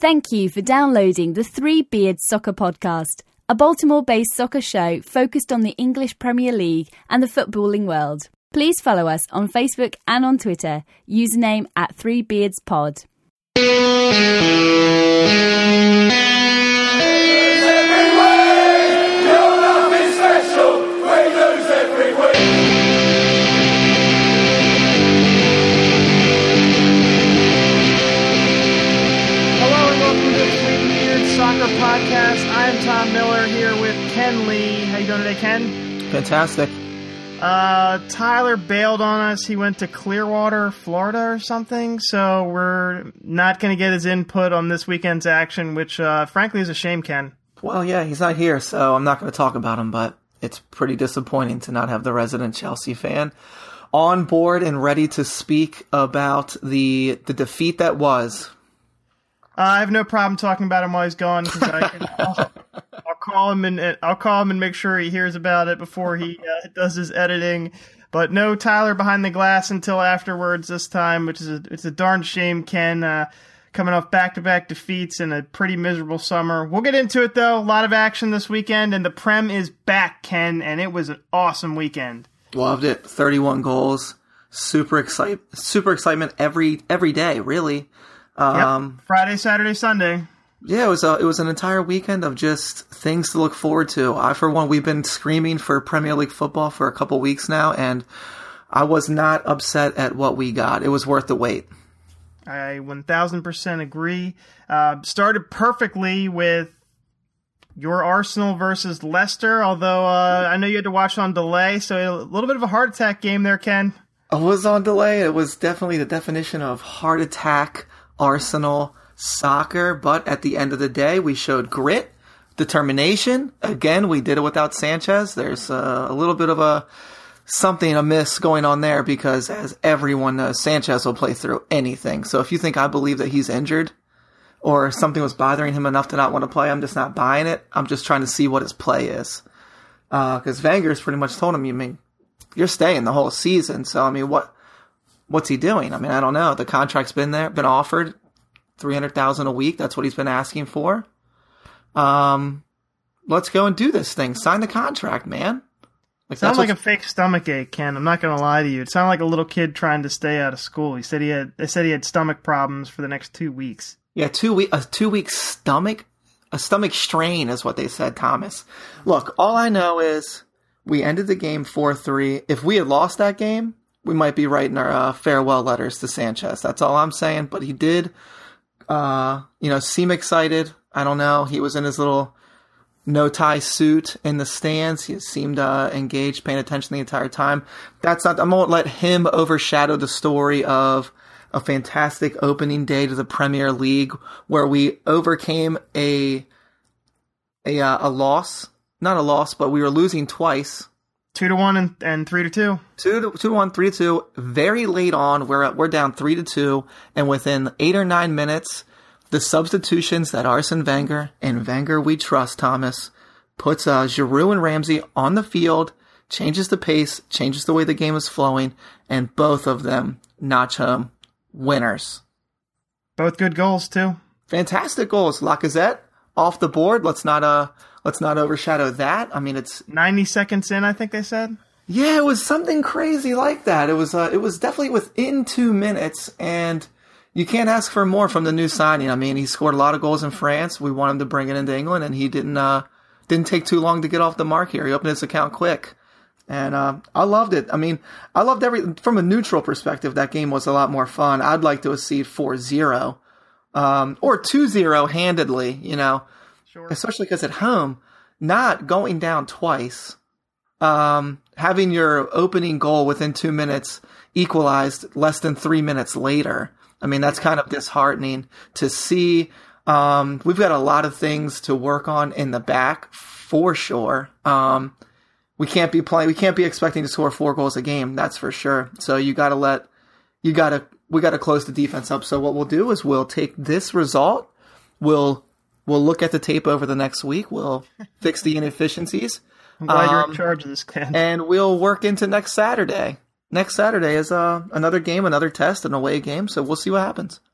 Thank you for downloading the Three Beards Soccer Podcast, a Baltimore-based soccer show focused on the English Premier League and the footballing world. Please follow us on Facebook and on Twitter, username @3beardspod. Podcast. I am Tom Miller here with Ken Lee. How you doing today, Ken? Fantastic. Tyler bailed on us. He went to Clearwater, Florida or something, so we're not going to get his input on this weekend's action, which frankly is a shame, Ken. Well, yeah, he's not here, so I'm not going to talk about him, but it's pretty disappointing to not have the resident Chelsea fan on board and ready to speak about the defeat that was. I have no problem talking about him while he's gone because I'll call him and make sure he hears about it before he does his editing. But no Tyler behind the glass until afterwards this time, which is it's a darn shame. Ken coming off back-to-back defeats and a pretty miserable summer. We'll get into it though. A lot of action this weekend, and the Prem is back, Ken, and it was an awesome weekend. Loved it. 31 goals. Super excitement every day, really. Friday, Saturday, Sunday. Yeah, it was an entire weekend of just things to look forward to. For one, we've been screaming for Premier League football for a couple weeks now, and I was not upset at what we got. It was worth the wait. I 1000% agree. Started perfectly with your Arsenal versus Leicester, although I know you had to watch on delay, so a little bit of a heart attack game there, Ken. I was on delay. It was definitely the definition of heart attack Arsenal soccer, but at the end of the day, we showed grit, determination. Again, we did it without Sanchez. There's a little bit of something amiss going on there because, as everyone knows, Sanchez will play through anything. So if you think I believe that he's injured or something was bothering him enough to not want to play, I'm just not buying it. I'm just trying to see what his play is. Because Wenger's pretty much told him, you're staying the whole season. So, what's he doing? I don't know. The contract's been offered $300,000 a week. That's what he's been asking for. Let's go and do this thing. Sign the contract, man. Sounds like a fake stomach ache, Ken. I'm not going to lie to you. It sounded like a little kid trying to stay out of school. They said he had stomach problems for the next 2 weeks. Yeah, 2 week stomach, a stomach strain is what they said, Thomas. Look, all I know is we ended the game 4-3. If we had lost that game, we might be writing our farewell letters to Sanchez. That's all I'm saying. But he did, seem excited. I don't know. He was in his little no-tie suit in the stands. He seemed engaged, paying attention the entire time. I won't let him overshadow the story of a fantastic opening day to the Premier League where we overcame a loss. Not a loss, but we were losing twice. 2-1 and 3-2. 2-1, 3-2. Very late on, we're down 3-2, and within 8 or 9 minutes, the substitutions that Arsene Wenger, and Wenger we trust, Thomas, puts Giroud and Ramsey on the field, changes the pace, changes the way the game is flowing, and both of them notch home winners. Both good goals too. Fantastic goals. Lacazette off the board. Let's not overshadow that. It's 90 seconds in, I think they said. Yeah, it was something crazy like that. It was definitely within 2 minutes, and you can't ask for more from the new signing. He scored a lot of goals in France. We want him to bring it into England, and he didn't take too long to get off the mark here. He opened his account quick, and I loved it. I loved from a neutral perspective. That game was a lot more fun. I'd like to see 4-0 or 2-0 handedly. Sure. Especially because at home, not going down twice, having your opening goal within 2 minutes equalized less than 3 minutes later. That's kind of disheartening to see. We've got a lot of things to work on in the back for sure. We can't be expecting to score 4 goals a game. That's for sure. So we got to close the defense up. So what we'll do is we'll take this result. We'll look at the tape over the next week. We'll fix the inefficiencies. I'm glad you're in charge of this, Ken. And we'll work into next Saturday. Next Saturday is another game, another test, an away game. So we'll see what happens.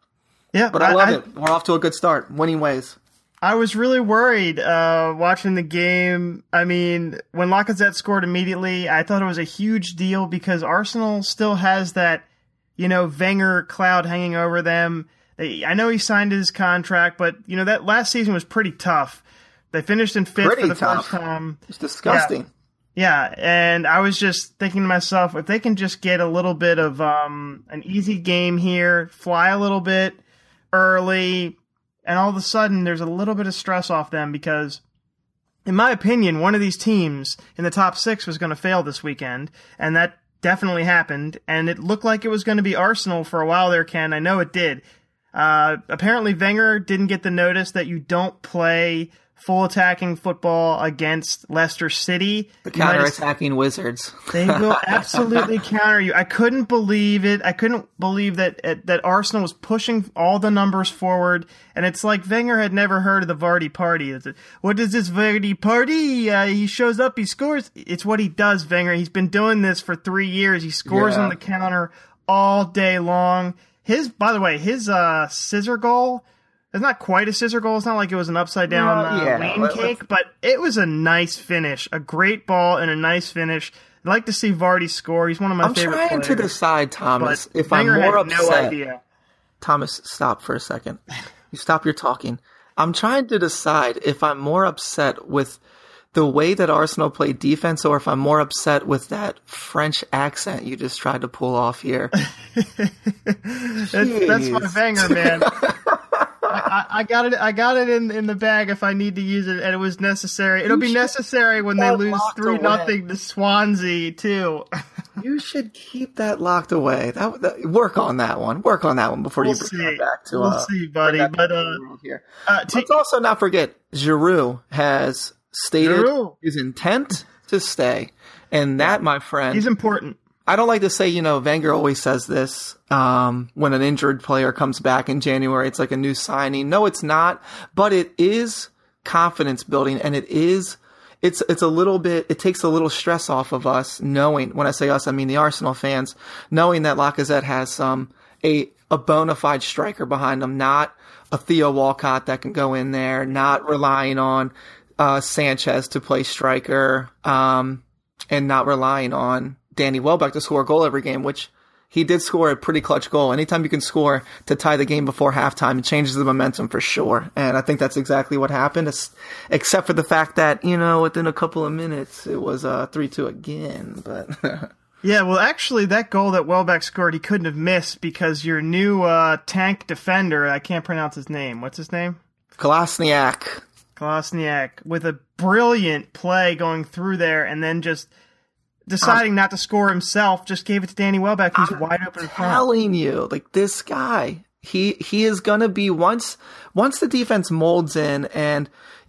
Yeah, But I love it. We're off to a good start. Winning ways. I was really worried watching the game. I mean, when Lacazette scored immediately, I thought it was a huge deal because Arsenal still has that, Wenger cloud hanging over them. I know he signed his contract, but, that last season was pretty tough. They finished in fifth for the first time. It's disgusting. Yeah, and I was just thinking to myself, if they can just get a little bit of an easy game here, fly a little bit early, and all of a sudden there's a little bit of stress off them because, in my opinion, one of these teams in the top 6 was going to fail this weekend, and that definitely happened, and it looked like it was going to be Arsenal for a while there, Ken. I know it did. Apparently Wenger didn't get the notice that you don't play full attacking football against Leicester City. The counter-attacking wizards. They will absolutely counter you. I couldn't believe it. I couldn't believe that Arsenal was pushing all the numbers forward, and it's like Wenger had never heard of the Vardy party. What is this Vardy party? He shows up, he scores. It's what he does, Wenger. He's been doing this for 3 years. He scores on the counter all day long. By the way, his scissor goal, it's not quite a scissor goal. It's not like it was an upside-down lane cake, but it was a nice finish. A great ball and a nice finish. I'd like to see Vardy score. He's one of my favorite players. I'm trying to decide, Thomas, if I'm more upset. No idea. Thomas, stop for a second. You stop your talking. I'm trying to decide if I'm more upset with the way that Arsenal played defense or if I'm more upset with that French accent you just tried to pull off here. That's my Wenger, man. I got it in the bag if I need to use it, and it was necessary. It'll be necessary when they lose 3-0 to Swansea too. You should keep that locked away. Work on that one. Work on that one before you bring it back to. We'll see, buddy. But let's also not forget Giroud has stated his intent to stay, and that, my friend, he's important. I don't like to say, Wenger always says this when an injured player comes back in January, it's like a new signing. No, it's not, but it is confidence building, and it's a little bit, it takes a little stress off of us knowing, when I say us, I mean the Arsenal fans, knowing that Lacazette has a bona fide striker behind him, not a Theo Walcott that can go in there, not relying on Sanchez to play striker, and not relying on Danny Welbeck to score a goal every game, which he did score a pretty clutch goal. Anytime you can score to tie the game before halftime, it changes the momentum for sure. And I think that's exactly what happened, except for the fact that, within a couple of minutes, it was 3-2 again. But yeah, well, actually, that goal that Welbeck scored, he couldn't have missed because your new tank defender, I can't pronounce his name. What's his name? Kolasinac, with a brilliant play going through there and then just deciding not to score himself, just gave it to Danny Welbeck, who's wide open in front. I'm telling you, this guy, he is going to be, once the defense molds in, and,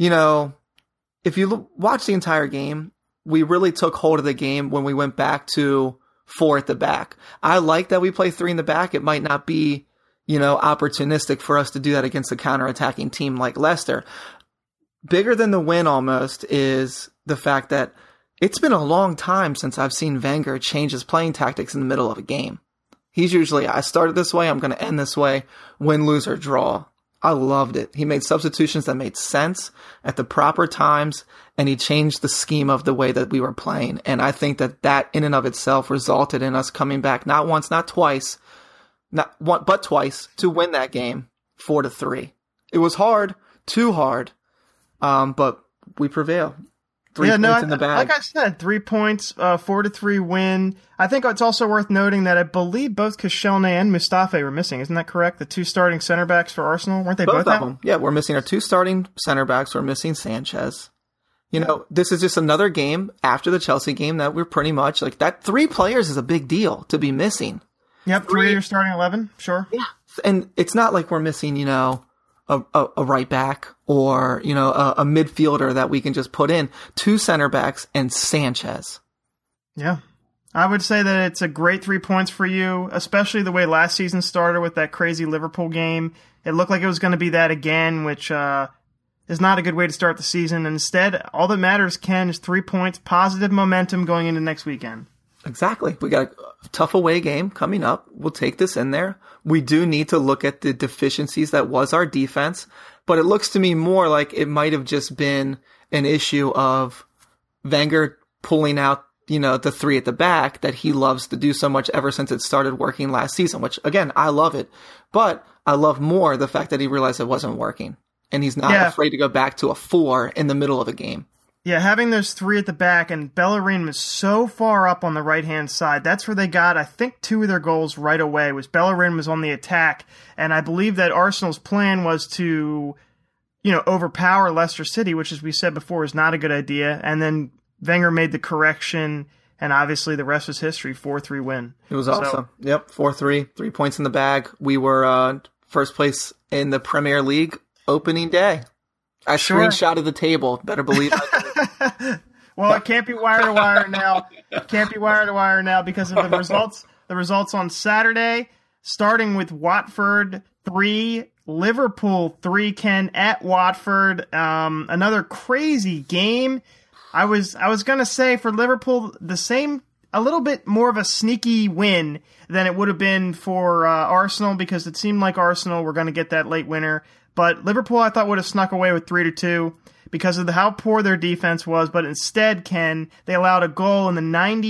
if you watch the entire game, we really took hold of the game when we went back to 4 at the back. I like that we play 3 in the back. It might not be, opportunistic for us to do that against a counter-attacking team like Leicester. Bigger than the win almost is the fact that it's been a long time since I've seen Wenger change his playing tactics in the middle of a game. He's usually, I started this way, I'm going to end this way, win, lose, or draw. I loved it. He made substitutions that made sense at the proper times, and he changed the scheme of the way that we were playing. And I think that in and of itself resulted in us coming back not once, not twice, but twice to win that game 4-3. It was hard, too hard, but we prevail. 3 points in the bag. Like I said, 3 points, 4-3 win. I think it's also worth noting that I believe both Koscielny and Mustafi were missing. Isn't that correct? The 2 starting center backs for Arsenal, weren't they both out? Them. Yeah, we're missing our 2 starting center backs. We're missing Sanchez. This is just another game after the Chelsea game that we're pretty much that. 3 players is a big deal to be missing. Yep, 3 of your starting 11, sure. Yeah, and it's not like we're missing, a right back or, a midfielder that we can just put in. 2 center backs and Sanchez. Yeah. I would say that it's a great 3 points for you, especially the way last season started with that crazy Liverpool game. It looked like it was going to be that again, which is not a good way to start the season. And instead, all that matters, Ken, is 3 points, positive momentum going into next weekend. Exactly. We got a tough away game coming up. We'll take this in there. We do need to look at the deficiencies that was our defense, but it looks to me more like it might have just been an issue of Wenger pulling out, the three at the back that he loves to do so much ever since it started working last season, which again, I love it, but I love more the fact that he realized it wasn't working and he's not afraid to go back to a 4 in the middle of a game. Yeah, having those three at the back, and Bellerin was so far up on the right-hand side. That's where they got, I think, 2 of their goals right away, was Bellerin was on the attack, and I believe that Arsenal's plan was to, overpower Leicester City, which, as we said before, is not a good idea, and then Wenger made the correction, and obviously the rest was history, 4-3 win. It was awesome. Yep, 4-3, 3 points in the bag. We were first place in the Premier League opening day. I screenshotted the table. Better believe it. Well, it can't be wire to wire now. Can't be wire to wire now because of the results. The results on Saturday, starting with Watford 3, Liverpool 3, Ken, at Watford. Another crazy game. I was gonna say for Liverpool a little bit more of a sneaky win than it would have been for Arsenal, because it seemed like Arsenal were going to get that late winner. But Liverpool, I thought, would have snuck away with 3-2 because of how poor their defense was. But instead, Ken, they allowed a goal in the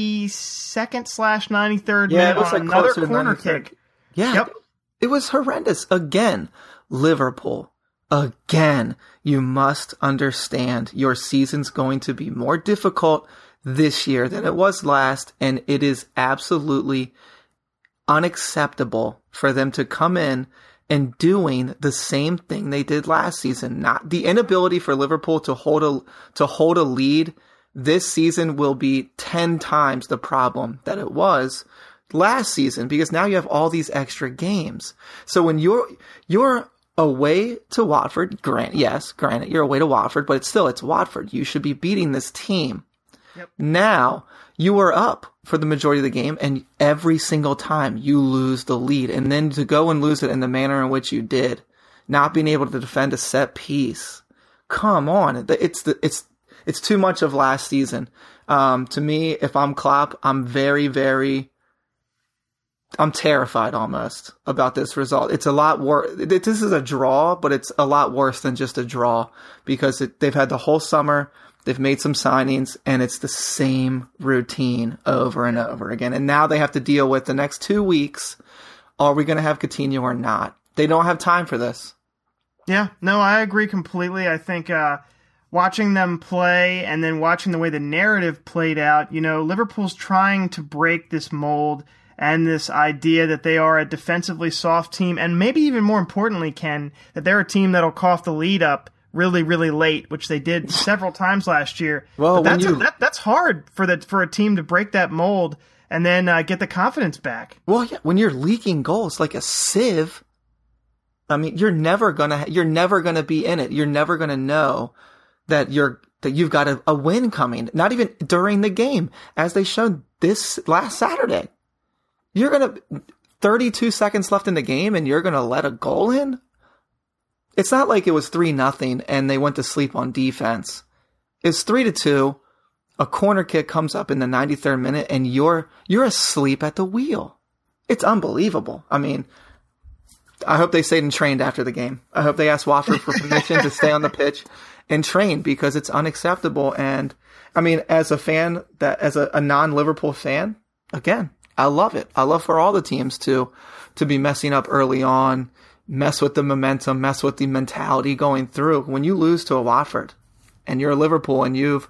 92nd/93rd minute on another corner kick. Yeah, yep. It was horrendous. Again, Liverpool, again, you must understand your season's going to be more difficult this year than it was last, and it is absolutely unacceptable for them to come in and doing the same thing they did last season. Not the inability for Liverpool to hold a lead this season will be 10 times the problem that it was last season, because now you have all these extra games. So when you're away to Watford, granted, you're away to Watford, but it's Watford. You should be beating this team. Yep. Now you are up for the majority of the game, and every single time you lose the lead, and then to go and lose it in the manner in which you did, not being able to defend a set piece. Come on, it's too much of last season. To me, if I'm Klopp, I'm very, very, I'm terrified almost about this result. It's a lot worse. This is a draw, but it's a lot worse than just a draw, because they've had the whole summer. They've made some signings, and it's the same routine over and over again. And now they have to deal with the next 2 weeks. Are we going to have Coutinho or not? They don't have time for this. Yeah, no, I agree completely. I think watching them play and then watching the way the narrative played out, Liverpool's trying to break this mold and this idea that they are a defensively soft team, and maybe even more importantly, Ken, that they're a team that'll cough the lead up really, really late, which they did several times last year. Well, that's hard for a team to break that mold and then get the confidence back. Well, yeah, when you're leaking goals like a sieve, I mean, you're never gonna be in it. You're never gonna know that you've got a win coming. Not even during the game, as they showed this last Saturday. 32 seconds left in the game, and you're gonna let a goal in. It's not like it was 3-0 and they went to sleep on defense. It's 3-2. A corner kick comes up in the 93rd minute, and you're asleep at the wheel. It's unbelievable. I mean, I hope they stayed and trained after the game. I hope they asked Watford for permission to stay on the pitch and train, because it's unacceptable. And I mean, as a non-Liverpool fan, again, I love it. I love for all the teams to be messing up early on. Mess with the momentum, mess with the mentality going through. When you lose to a Watford and you're a Liverpool, and you've,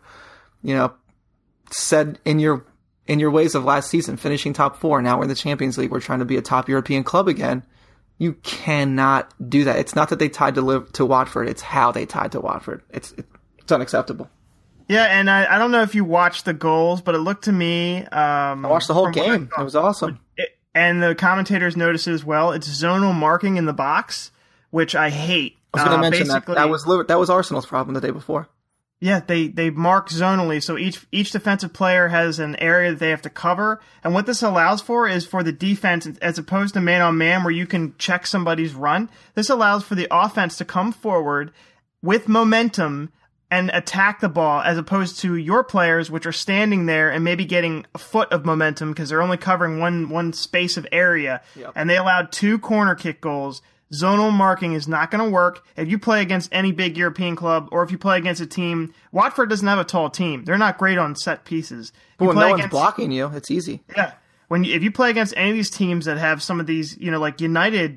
said in your ways of last season, finishing top 4, now we're in the Champions League, we're trying to be a top European club again. You cannot do that. It's not that they tied to Watford, it's how they tied to Watford. It's unacceptable. Yeah, and I don't know if you watched the goals, but it looked to me... I watched the whole game. It was awesome. And the commentators noticed as well, it's zonal marking in the box, which I hate. I was going to mention that was Arsenal's problem the day before. Yeah, they mark zonally, so each defensive player has an area that they have to cover. And what this allows for is for the defense, as opposed to man-on-man where you can check somebody's run, this allows for the offense to come forward with momentum and attack the ball, as opposed to your players, which are standing there and maybe getting a foot of momentum because they're only covering one space of area. Yep. And they allowed 2 corner kick goals. Zonal marking is not going to work if you play against any big European club, or if you play against a team. Watford doesn't have a tall team. They're not great on set pieces. But when no one's blocking you, it's easy. Yeah. If you play against any of these teams that have some of these, like United,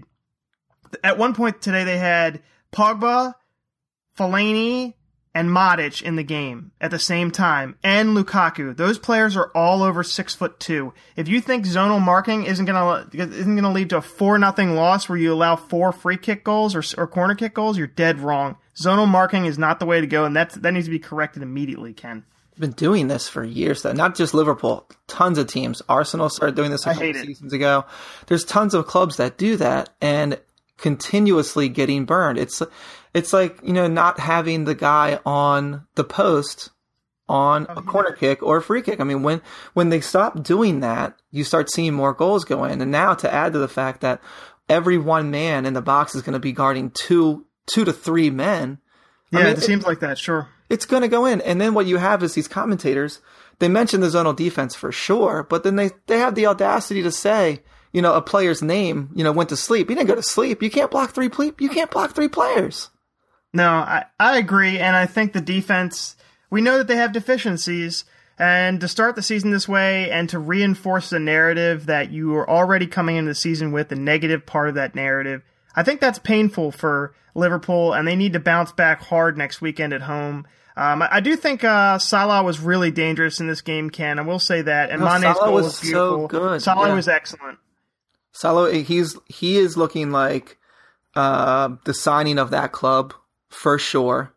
at one point today they had Pogba, Fellaini, and Matic in the game at the same time, and Lukaku. Those players are all over 6'2". If you think zonal marking isn't gonna lead to a 4-0 loss where you allow 4 free kick goals or corner kick goals, you're dead wrong. Zonal marking is not the way to go, and that needs to be corrected immediately, Ken. Been doing this for years, though. Not just Liverpool. Tons of teams. Arsenal started doing this a couple seasons ago. There's tons of clubs that do that and continuously getting burned. It's like, not having the guy on the post on a corner kick or a free kick. I mean, when they stop doing that, you start seeing more goals go in. And now to add to the fact that every one man in the box is going to be guarding two to 3 men. Yeah, it seems like that, sure. It's going to go in. And then what you have is these commentators, they mention the zonal defense for sure, but then they have the audacity to say, a player's name, went to sleep. He didn't go to sleep. You can't block 3 players. No, I agree, and I think the defense, we know that they have deficiencies, and to start the season this way and to reinforce the narrative that you were already coming into the season with, the negative part of that narrative, I think that's painful for Liverpool, and they need to bounce back hard next weekend at home. I do think Salah was really dangerous in this game, Ken. I will say that, and Mane's goal was beautiful. So good. Salah was excellent. Salah, he is looking like the signing of that club. For sure.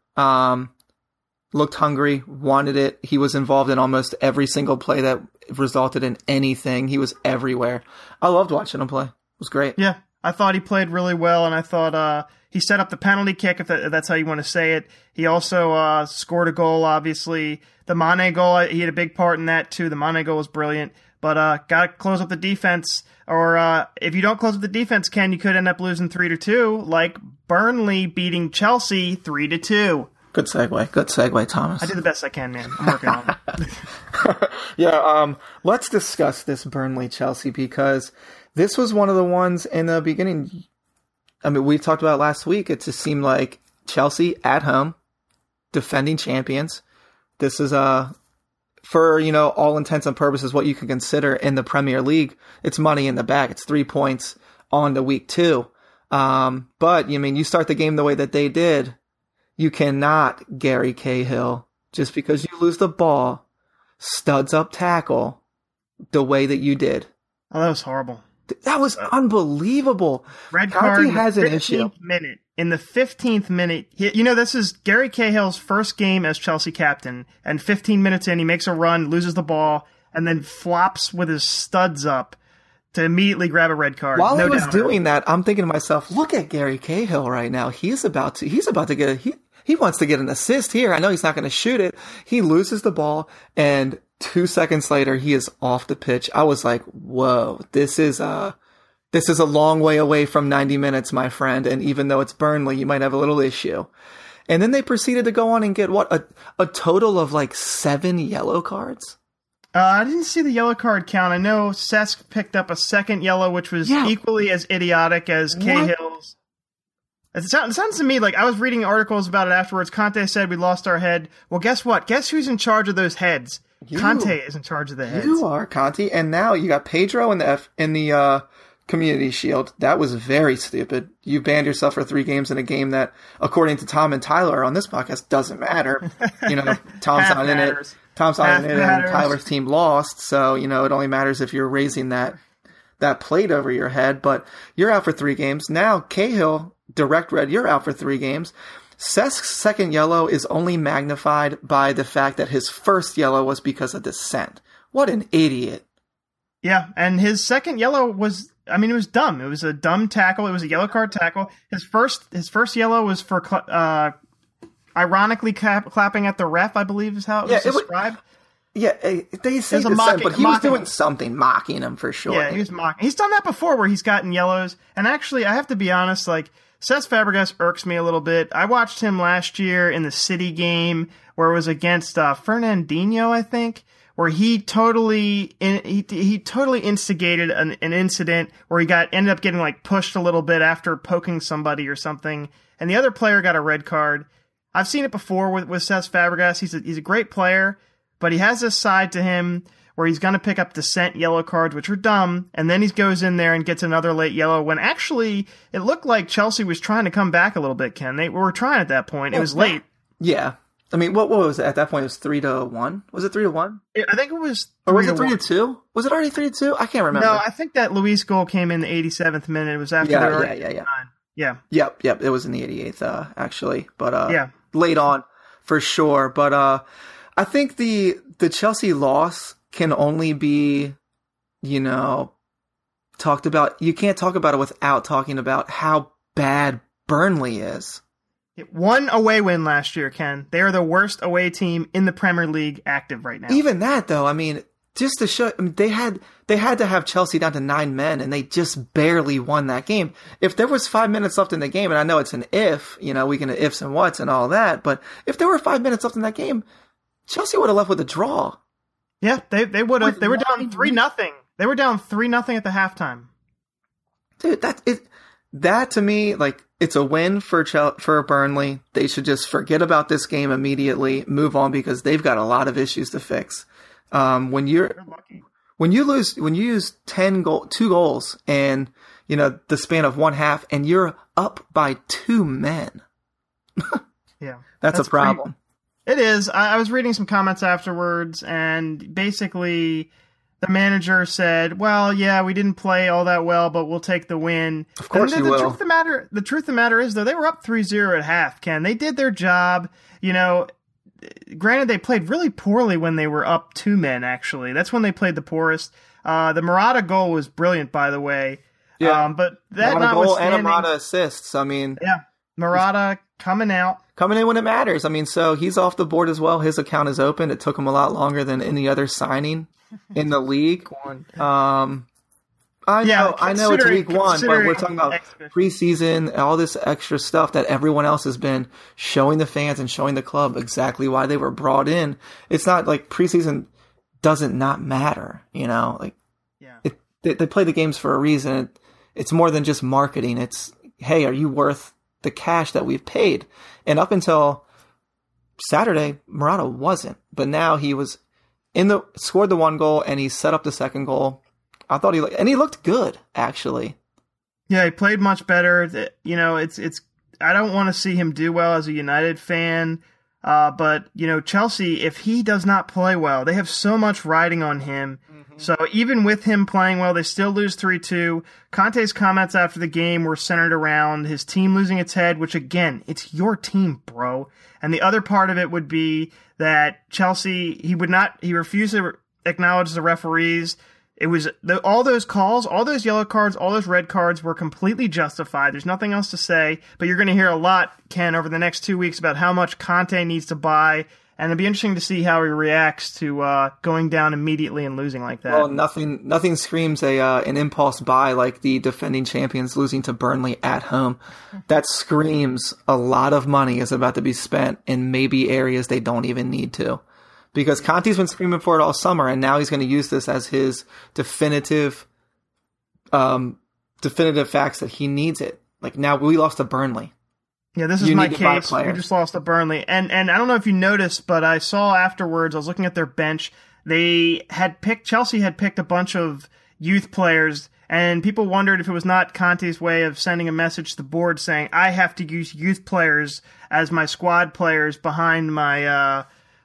Looked hungry, wanted it. He was involved in almost every single play that resulted in anything. He was everywhere. I loved watching him play. It was great. Yeah, I thought he played really well, and I thought he set up the penalty kick, if that's how you want to say it. He also scored a goal, obviously. The Mane goal, he had a big part in that, too. The Mane goal was brilliant. But got to close up the defense. Or if you don't close up the defense, Ken, you could end up losing 3-2, like Burnley beating Chelsea 3-2. Good segue, Thomas. I did the best I can, man. I'm working on it. Yeah, let's discuss this Burnley-Chelsea, because this was one of the ones in the beginning. I mean, we talked about it last week. It just seemed like Chelsea at home, defending champions. This is for, all intents and purposes, what you can consider in the Premier League, it's money in the bag. It's 3 points on to week 2. But, you start the game the way that they did. You cannot Gary Cahill, just because you lose the ball, studs up tackle the way that you did. Oh, that was horrible. That was unbelievable. Red card Conte has an issue. Minute. In the 15th minute, this is Gary Cahill's first game as Chelsea captain, and 15 minutes in, he makes a run, loses the ball, and then flops with his studs up to immediately grab a red card. While he was doing that, I'm thinking to myself, look at Gary Cahill right now. He's about to get he wants to get an assist here. I know he's not going to shoot it. He loses the ball, and 2 seconds later, he is off the pitch. I was like, whoa, this is a long way away from 90 minutes, my friend. And even though it's Burnley, you might have a little issue. And then they proceeded to go on and get a total of like 7 yellow cards. I didn't see the yellow card count. I know Cesc picked up a second yellow, which was equally as idiotic as Cahill's. It sounds to me like I was reading articles about it afterwards. Conte said we lost our head. Well, guess what? Guess who's in charge of those heads? Conte is in charge of the heads. You are, Conte. And now you got Pedro in the Community Shield. That was very stupid. You banned yourself for 3 games in a game that, according to Tom and Tyler on this podcast, doesn't matter. Tom's not in it. Tom's not in it, and Tyler's team lost. So, it only matters if you're raising that plate over your head. But you're out for 3 games. Now, Cahill, direct red, you're out for 3 games. Cesk's second yellow is only magnified by the fact that his first yellow was because of dissent. What an idiot. Yeah, and his second yellow was, it was dumb. It was a dumb tackle. It was a yellow card tackle. His first yellow was for ironically clapping at the ref, I believe is how it was described. They say dissent, but he was doing something, mocking him for sure. Yeah, he was mocking. He's done that before where he's gotten yellows. And actually, I have to be honest, like, Cesc Fabregas irks me a little bit. I watched him last year in the City game where it was against Fernandinho, I think, where he totally instigated an incident where he ended up getting like pushed a little bit after poking somebody or something, and the other player got a red card. I've seen it before with Cesc Fabregas. He's a great player, but he has this side to him where he's going to pick up dissent yellow cards, which are dumb, and then he goes in there and gets another late yellow when actually it looked like Chelsea was trying to come back a little bit, Ken. They were trying at that point. It was late. Yeah. I mean, what was it? At that point, it was 3-1? Was it 3-1? I think it was 3-1. Or was it 3-2? Was it already 3-2? I can't remember. No, I think that Luis goal came in the 87th minute. It was after they were already 9. Yeah. Yep. It was in the 88th, actually. But late on, for sure. But I think the Chelsea loss can only be, talked about. You can't talk about it without talking about how bad Burnley is. One away win last year, Ken. They are the worst away team in the Premier League active right now. Even that, though, I mean, just to show, they had to have Chelsea down to 9 men, and they just barely won that game. If there was 5 minutes left in the game, and I know it's an if, we can ifs and whats and all that, but if there were 5 minutes left in that game, Chelsea would have left with a draw. Yeah, they would have. They were down 3-0. They were down 3-0 at the halftime. Dude, that to me, like, it's a win for Burnley. They should just forget about this game immediately, move on, because they've got a lot of issues to fix. When you use 2 goals in the span of one half, and you're up by 2 men, yeah, that's a problem. It is. I was reading some comments afterwards, and basically the manager said, well, yeah, we didn't play all that well, but we'll take the win. Of course you will. The truth of the matter is, though, they were up 3-0 at half, Ken. They did their job. Granted, they played really poorly when they were up 2 men, actually. That's when they played the poorest. The Morata goal was brilliant, by the way. Yeah. But that Morata goal and a notwithstanding, Morata assists. I mean, yeah, Morata coming in when it matters. I mean, so he's off the board as well. His account is open. It took him a lot longer than any other signing in the league. I know it's week 1, but we're talking about preseason, all this extra stuff that everyone else has been showing the fans and showing the club exactly why they were brought in. It's not like preseason doesn't not matter, They play the games for a reason. It's more than just marketing. It's, hey, are you worth the cash that we've paid? And up until Saturday, Morata wasn't, but now he was scored the 1 goal, and he set up the 2nd goal. I thought he looked good, actually. Yeah, he played much better. It's I don't want to see him do well as a United fan, but Chelsea, if he does not play well, they have so much riding on him. Mm-hmm. So even with him playing well, they still lose 3-2. Conte's comments after the game were centered around his team losing its head, which again, it's your team, bro. And the other part of it would be that Chelsea, he refused to acknowledge the referees. It was all those calls, all those yellow cards, all those red cards were completely justified. There's nothing else to say, but you're going to hear a lot, Ken, over the next 2 weeks about how much Conte needs to buy, and it'll be interesting to see how he reacts to going down immediately and losing like that. Well, nothing screams an impulse buy like the defending champions losing to Burnley at home. That screams a lot of money is about to be spent in maybe areas they don't even need to. Because Conte's been screaming for it all summer, and now he's going to use this as his definitive facts that he needs it. Like, now we lost to Burnley. Yeah, this is my case. We just lost to Burnley. And I don't know if you noticed, but I saw afterwards, I was looking at their bench, Chelsea had picked a bunch of youth players, and people wondered if it was not Conte's way of sending a message to the board saying, I have to use youth players as my squad players behind my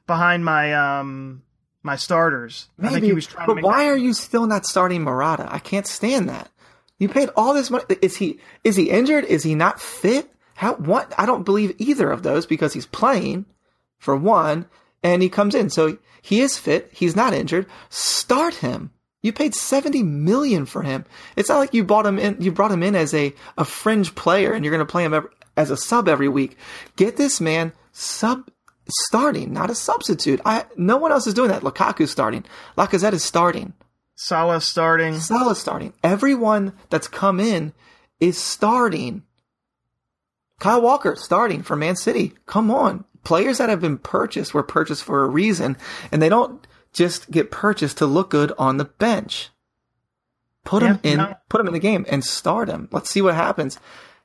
starters. Maybe, I think he was trying but why are you still not starting Morata? I can't stand that. You paid all this money. Is he injured? Is he not fit? What? I don't believe either of those, because he's playing, for one, and he comes in. So he is fit. He's not injured. Start him. You paid $70 million for him. It's not like you brought him in as a fringe player and you're going to play him as a sub every week. Get this man starting, not a substitute. No one else is doing that. Lukaku's starting. Lacazette is starting. Salah's starting. Everyone that's come in is starting. Kyle Walker starting for Man City. Come on. Players that have been purchased were purchased for a reason, and they don't just get purchased to look good on the bench. Put him in the game and start him. Let's see what happens.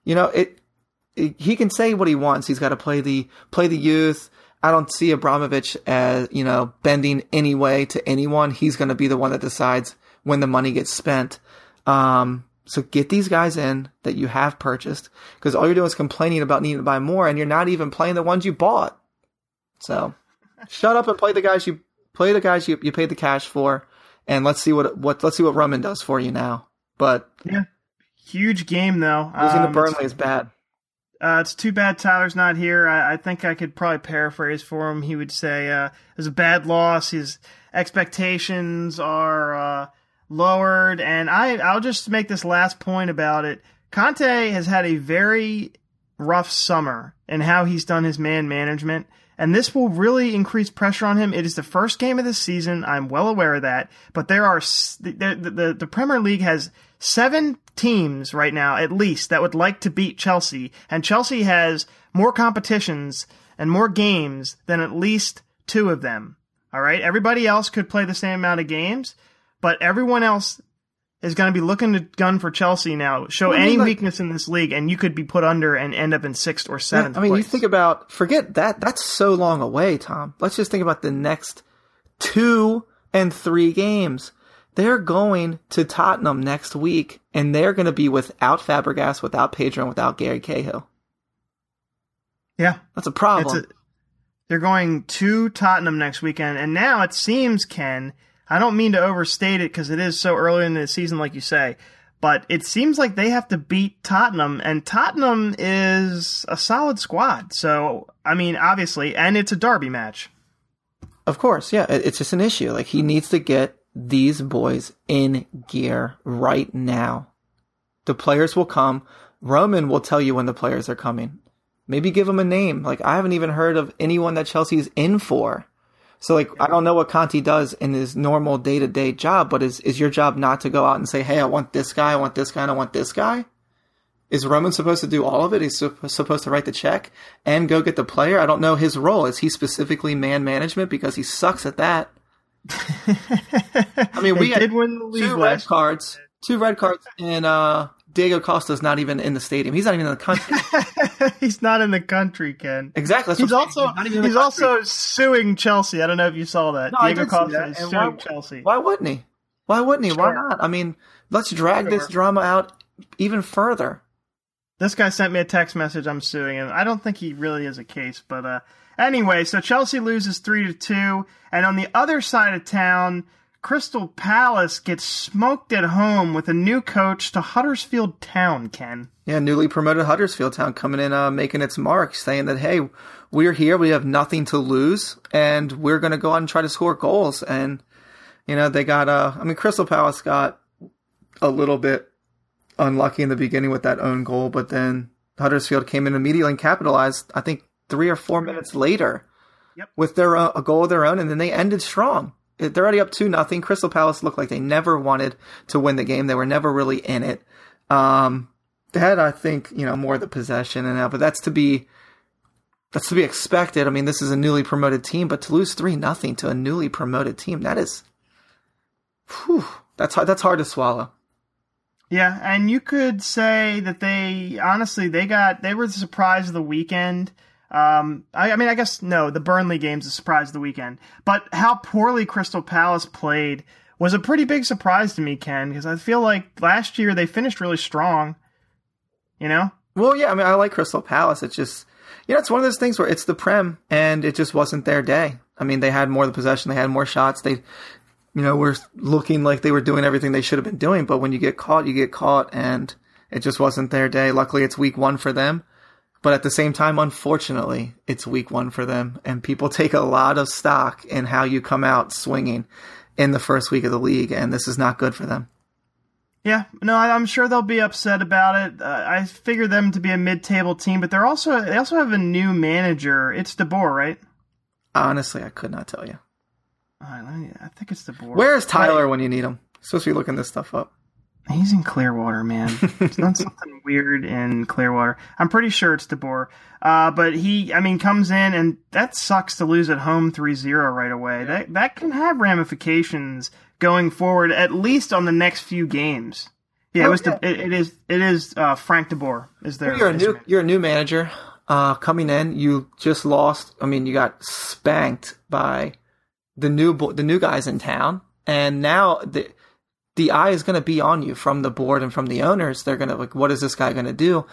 He can say what he wants. He's got to play the youth. I don't see Abramovich as, bending any way to anyone. He's going to be the one that decides when the money gets spent. So get these guys in that you have purchased, because all you're doing is complaining about needing to buy more, and you're not even playing the ones you bought. So shut up and play the guys you paid the cash for, and let's see what Roman does for you now. But yeah, huge game though. Losing to Burnley is bad. It's too bad Tyler's not here. I think I could probably paraphrase for him. He would say it was a bad loss. His expectations are lowered, and I'll just make this last point about it. Conte has had a very rough summer in how he's done his man management, and this will really increase pressure on him. It is the first game of the season. I'm well aware of that, but there are the Premier League has 7 teams right now, at least, that would like to beat Chelsea, and Chelsea has more competitions and more games than at least 2 of them. All right, everybody else could play the same amount of games, but everyone else is going to be looking to gun for Chelsea now. Show any weakness in this league, and you could be put under and end up in 6th or 7th place. You think about, forget that. That's so long away, Tom. Let's just think about the next 2 and 3 games. They're going to Tottenham next week, and they're going to be without Fabregas, without Pedro, and without Gary Cahill. Yeah. That's a problem. They're going to Tottenham next weekend, and now it seems, Ken, I don't mean to overstate it because it is so early in the season, like you say, but it seems like they have to beat Tottenham, and Tottenham is a solid squad. So, obviously, and it's a derby match. Of course, yeah. It's just an issue. Like, he needs to get these boys in gear right now. The players will come. Roman will tell you when the players are coming. Maybe give them a name. Like, I haven't even heard of anyone that Chelsea's in for. So, I don't know what Conte does in his normal day-to-day job, but is your job not to go out and say, hey, I want this guy, I want this guy, and I want this guy? Is Roman supposed to do all of it? He's supposed to write the check and go get the player? I don't know his role. Is he specifically man management? Because he sucks at that. We had win the league 2 red cards, and Diego Costa's not even in the stadium. He's not even in the country. He's not in the country, Ken. Exactly. He's also suing Chelsea. I don't know if you saw that. No, Diego Costa is suing Chelsea. Why wouldn't he? Sure. Why not? Let's drag this drama out even further. This guy sent me a text message. I'm suing him. I don't think he really is a case, but anyway, so Chelsea loses 3-2, and on the other side of town, Crystal Palace gets smoked at home with a new coach to Huddersfield Town, Ken. Yeah, newly promoted Huddersfield Town coming in, making its mark, saying that, hey, we're here, we have nothing to lose, and we're going to go out and try to score goals. And, they got, Crystal Palace got a little bit unlucky in the beginning with that own goal, but then Huddersfield came in immediately and capitalized, I think, 3 or 4 minutes later with a goal of their own, and then they ended strong. They're already up 2-0. Crystal Palace looked like they never wanted to win the game. They were never really in it. They had, I think, more of the possession and that, but that's to be expected. This is a newly promoted team, but to lose 3-0 to a newly promoted team, that's hard to swallow. Yeah, and you could say that they were the surprise of the weekend. I guess no, the Burnley game's the surprise of the weekend. But how poorly Crystal Palace played was a pretty big surprise to me, Ken, because I feel like last year they finished really strong. Well, yeah, I like Crystal Palace. It's just, it's one of those things where it's the Prem, and it just wasn't their day. They had more of the possession, they had more shots, they were looking like they were doing everything they should have been doing, but when you get caught, and it just wasn't their day. Luckily, it's week 1 for them. But at the same time, unfortunately, it's week 1 for them, and people take a lot of stock in how you come out swinging in the first week of the league, and this is not good for them. Yeah, no, I'm sure they'll be upset about it. I figure them to be a mid-table team, but they also have a new manager. It's De Boer, right? Honestly, I could not tell you. I think it's De Boer. Where is Tyler when you need him? He's supposed to be looking this stuff up. He's in Clearwater, man. He's done something weird in Clearwater. I'm pretty sure it's DeBoer. But he, comes in, and that sucks to lose at home 3-0 right away. Yeah. That can have ramifications going forward, at least on the next few games. Yeah, it is Frank DeBoer is there. You're a new manager coming in. You just lost. You got spanked by the new guys in town, and now the eye is going to be on you from the board and from the owners. They're going to what is this guy going to do?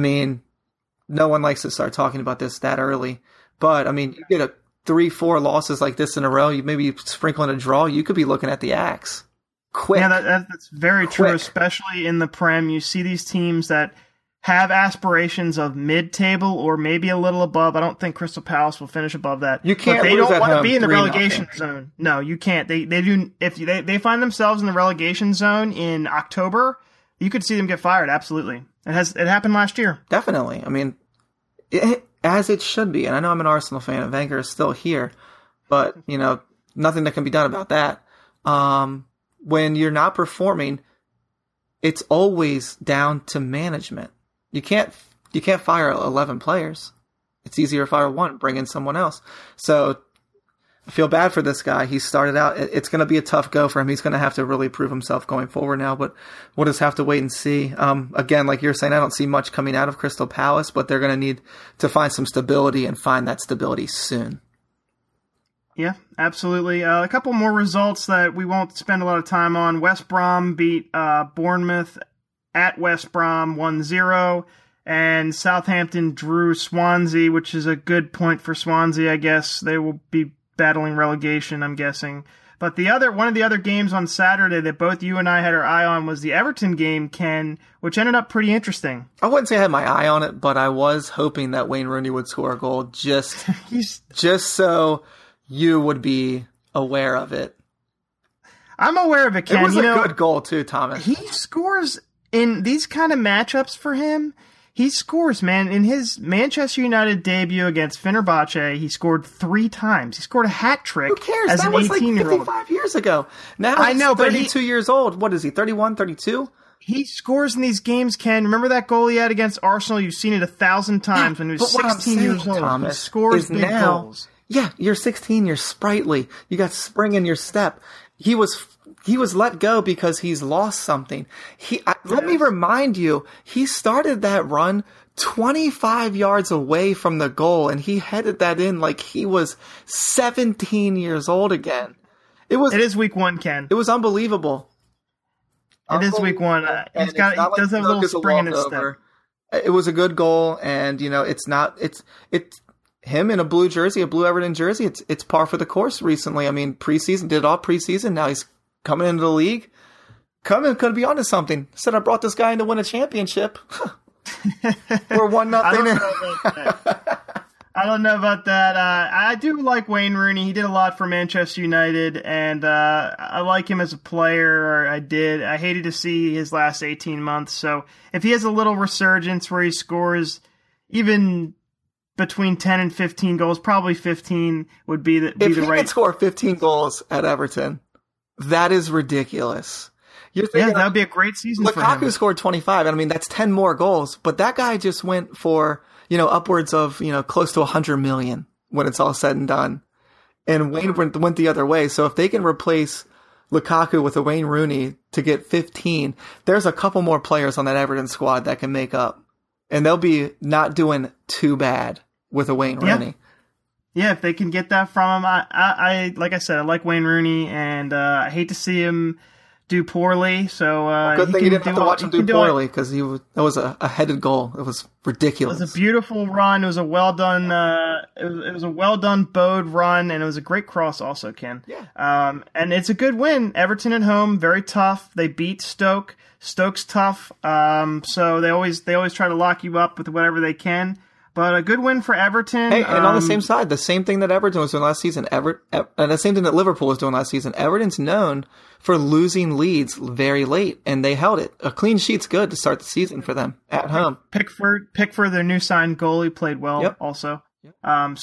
No one likes to start talking about this that early, but you get a 3-4 losses like this in a row. You maybe sprinkle in a draw. You could be looking at the axe. Quick. Yeah, that's very true, especially in the Prem. You see these teams that have aspirations of mid-table or maybe a little above. I don't think Crystal Palace will finish above that. You can't. But they lose don't at want to home be in the 3-0. relegation zone. No, you can't. They do. If they find themselves in the relegation zone in October, you could see them get fired. Absolutely, it happened last year. Definitely. As it should be. And I know I'm an Arsenal fan, and Wenger is still here, but nothing that can be done about that. When you're not performing, it's always down to management. You can't fire 11 players. It's easier to fire one, bring in someone else. So I feel bad for this guy. He started out. It's going to be a tough go for him. He's going to have to really prove himself going forward now, but we'll just have to wait and see. Again, like you're saying, I don't see much coming out of Crystal Palace, but they're going to need to find some stability and find that stability soon. Yeah, absolutely. A couple more results that we won't spend a lot of time on. West Brom beat Bournemouth at West Brom 1-0, and Southampton drew Swansea, which is a good point for Swansea, I guess. They will be battling relegation, I'm guessing. But one of the other games on Saturday that both you and I had our eye on was the Everton game, Ken, which ended up pretty interesting. I wouldn't say I had my eye on it, but I was hoping that Wayne Rooney would score a goal just so you would be aware of it. I'm aware of it, Ken. It was a good goal, too, Thomas. He scores in these kind of matchups for him. He scores, man. In his Manchester United debut against Fenerbahce, he scored 3 times. He scored a hat trick. Who cares? As that an was 18-year-old. 55 years ago. Now I know, he's but 32 years old. What is he, 31, 32? He scores in these games, Ken. Remember that goal he had against Arsenal? You've seen it 1,000 times when he was 16 years old. Thomas, he scores big goals. Yeah, you're 16, you're sprightly. You got spring in your step. He was let go because he's lost something. Let me remind you, he started that run 25 yards away from the goal, and he headed that in like he was 17 years old again. It is week 1, Ken. It was unbelievable. It is week 1. He does have a little spring in his step. It was a good goal, and it's him in a blue jersey, a blue Everton jersey. It's par for the course recently. Preseason, did it all preseason. Now he's coming into the league. Could be onto something. Said I brought this guy in to win a championship. We're 1-0. I don't know about that. I do like Wayne Rooney. He did a lot for Manchester United, and I like him as a player. I hated to see his last 18 months. So if he has a little resurgence where he scores even between 10 and 15 goals, probably 15 would be the right. If he could score 15 goals at Everton, that is ridiculous. That would be a great season for him. Lukaku scored 25. That's 10 more goals. But that guy just went for, upwards of, close to 100 million when it's all said and done. And Wayne went the other way. So if they can replace Lukaku with a Wayne Rooney to get 15, there's a couple more players on that Everton squad that can make up. And they'll be not doing too bad with a Wayne Rooney. Yeah, if they can get that from him. I like I said, I like Wayne Rooney, and I hate to see him do poorly. So good thing you didn't have to watch him do poorly, because that was a headed goal. It was ridiculous. It was a beautiful run. It was a well done. It was a well done bowed run, and it was a great cross also, Ken. Yeah. And it's a good win. Everton at home, very tough. They beat Stoke. Stoke's tough. So they always try to lock you up with whatever they can. But a good win for Everton. Hey, and on the same side, the same thing that Everton was doing last season, and the same thing that Liverpool was doing last season. Everton's known for losing leads very late, and they held it. A clean sheet's good to start the season for them at home. Pickford, their new signed goalie, played well also. Yep. So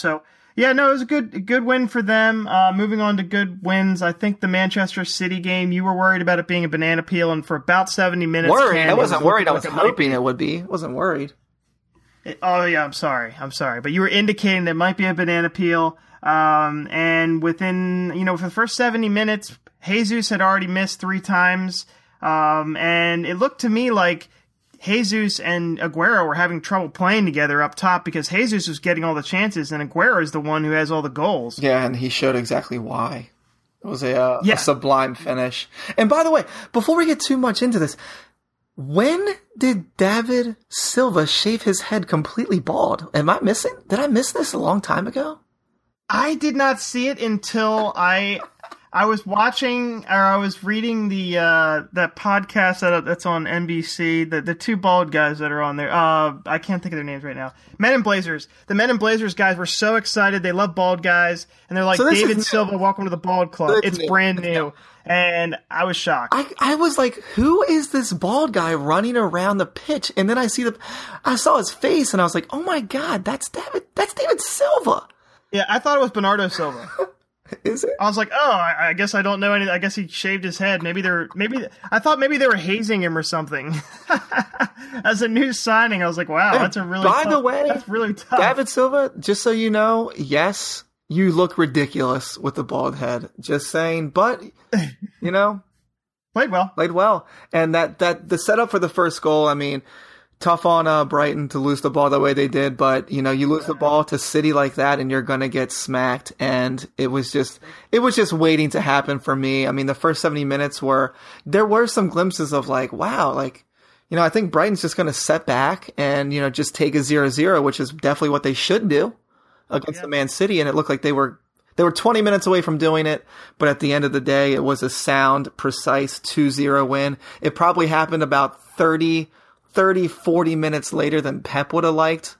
Yeah, no, it was a good win for them. Moving on to good wins, I think the Manchester City game, you were worried about it being a banana peel, and for about 70 minutes... Worried? I wasn't worried. I was like hoping it would be. I wasn't worried. Oh, yeah, I'm sorry. But you were indicating that it might be a banana peel. And within, for the first 70 minutes, Jesus had already missed 3 times. And it looked to me like Jesus and Aguero were having trouble playing together up top because Jesus was getting all the chances and Aguero is the one who has all the goals. Yeah, and he showed exactly why. It was a sublime finish. And by the way, before we get too much into this, when did David Silva shave his head completely bald? Am I missing? Did I miss this a long time ago? I did not see it until I was watching, or I was reading that podcast that's on NBC, the 2 bald guys that are on there. I can't think of their names right now. Men in Blazers. The Men in Blazers guys were so excited. They love bald guys. And they're like, so David Silva, welcome to the Bald Club. It's brand new. And I was shocked. I was like, who is this bald guy running around the pitch? And then I saw his face and I was like, oh my God, that's David Silva. Yeah, I thought it was Bernardo Silva. Is it? I was like, oh, I guess I don't know anything. I guess he shaved his head. I thought maybe they were hazing him or something. As a new signing, I was like, wow, that's a really By the way, that's really tough. David Silva, just so you know, yes, you look ridiculous with the bald head. Just saying, but played well. And that the setup for the first goal, I mean, tough on Brighton to lose the ball the way they did, but you lose the ball to City like that and you're going to get smacked. And it was just waiting to happen for me. I mean, the first 70 minutes there were some glimpses of like, wow, like, I think Brighton's just going to set back and, just take a 0-0, which is definitely what they should do against the Man City. And it looked like they were 20 minutes away from doing it, but at the end of the day, it was a sound, precise 2-0 win. It probably happened about 30, 40 minutes later than Pep would have liked.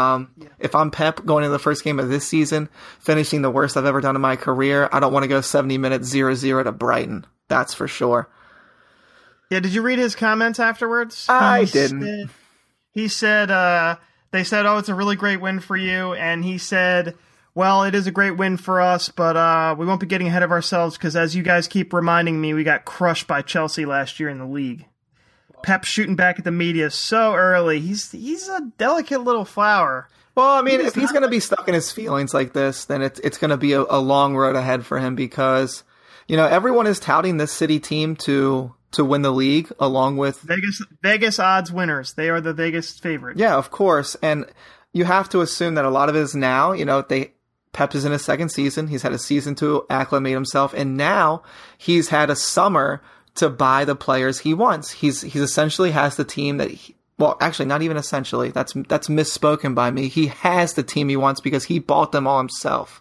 If I'm Pep going into the first game of this season, finishing the worst I've ever done in my career, I don't want to go 70 minutes 0-0 to Brighton. That's for sure. Yeah, did you read his comments afterwards? I didn't. He said, they said, oh, it's a really great win for you. And he said, well, it is a great win for us, but we won't be getting ahead of ourselves because as you guys keep reminding me, we got crushed by Chelsea last year in the league. Pep shooting back at the media so early. He's a delicate little flower. Well, I mean, if he's going to be stuck in his feelings like this, then it's going to be a long road ahead for him because, everyone is touting this City team to win the league along with Vegas odds winners. They are the Vegas favorite. Yeah, of course. And you have to assume that a lot of it is now, Pep is in his second season. He's had a season to acclimate himself. And now he's had a summer to buy the players he wants. He's essentially has the team that actually not even essentially. That's misspoken by me. He has the team he wants because he bought them all himself.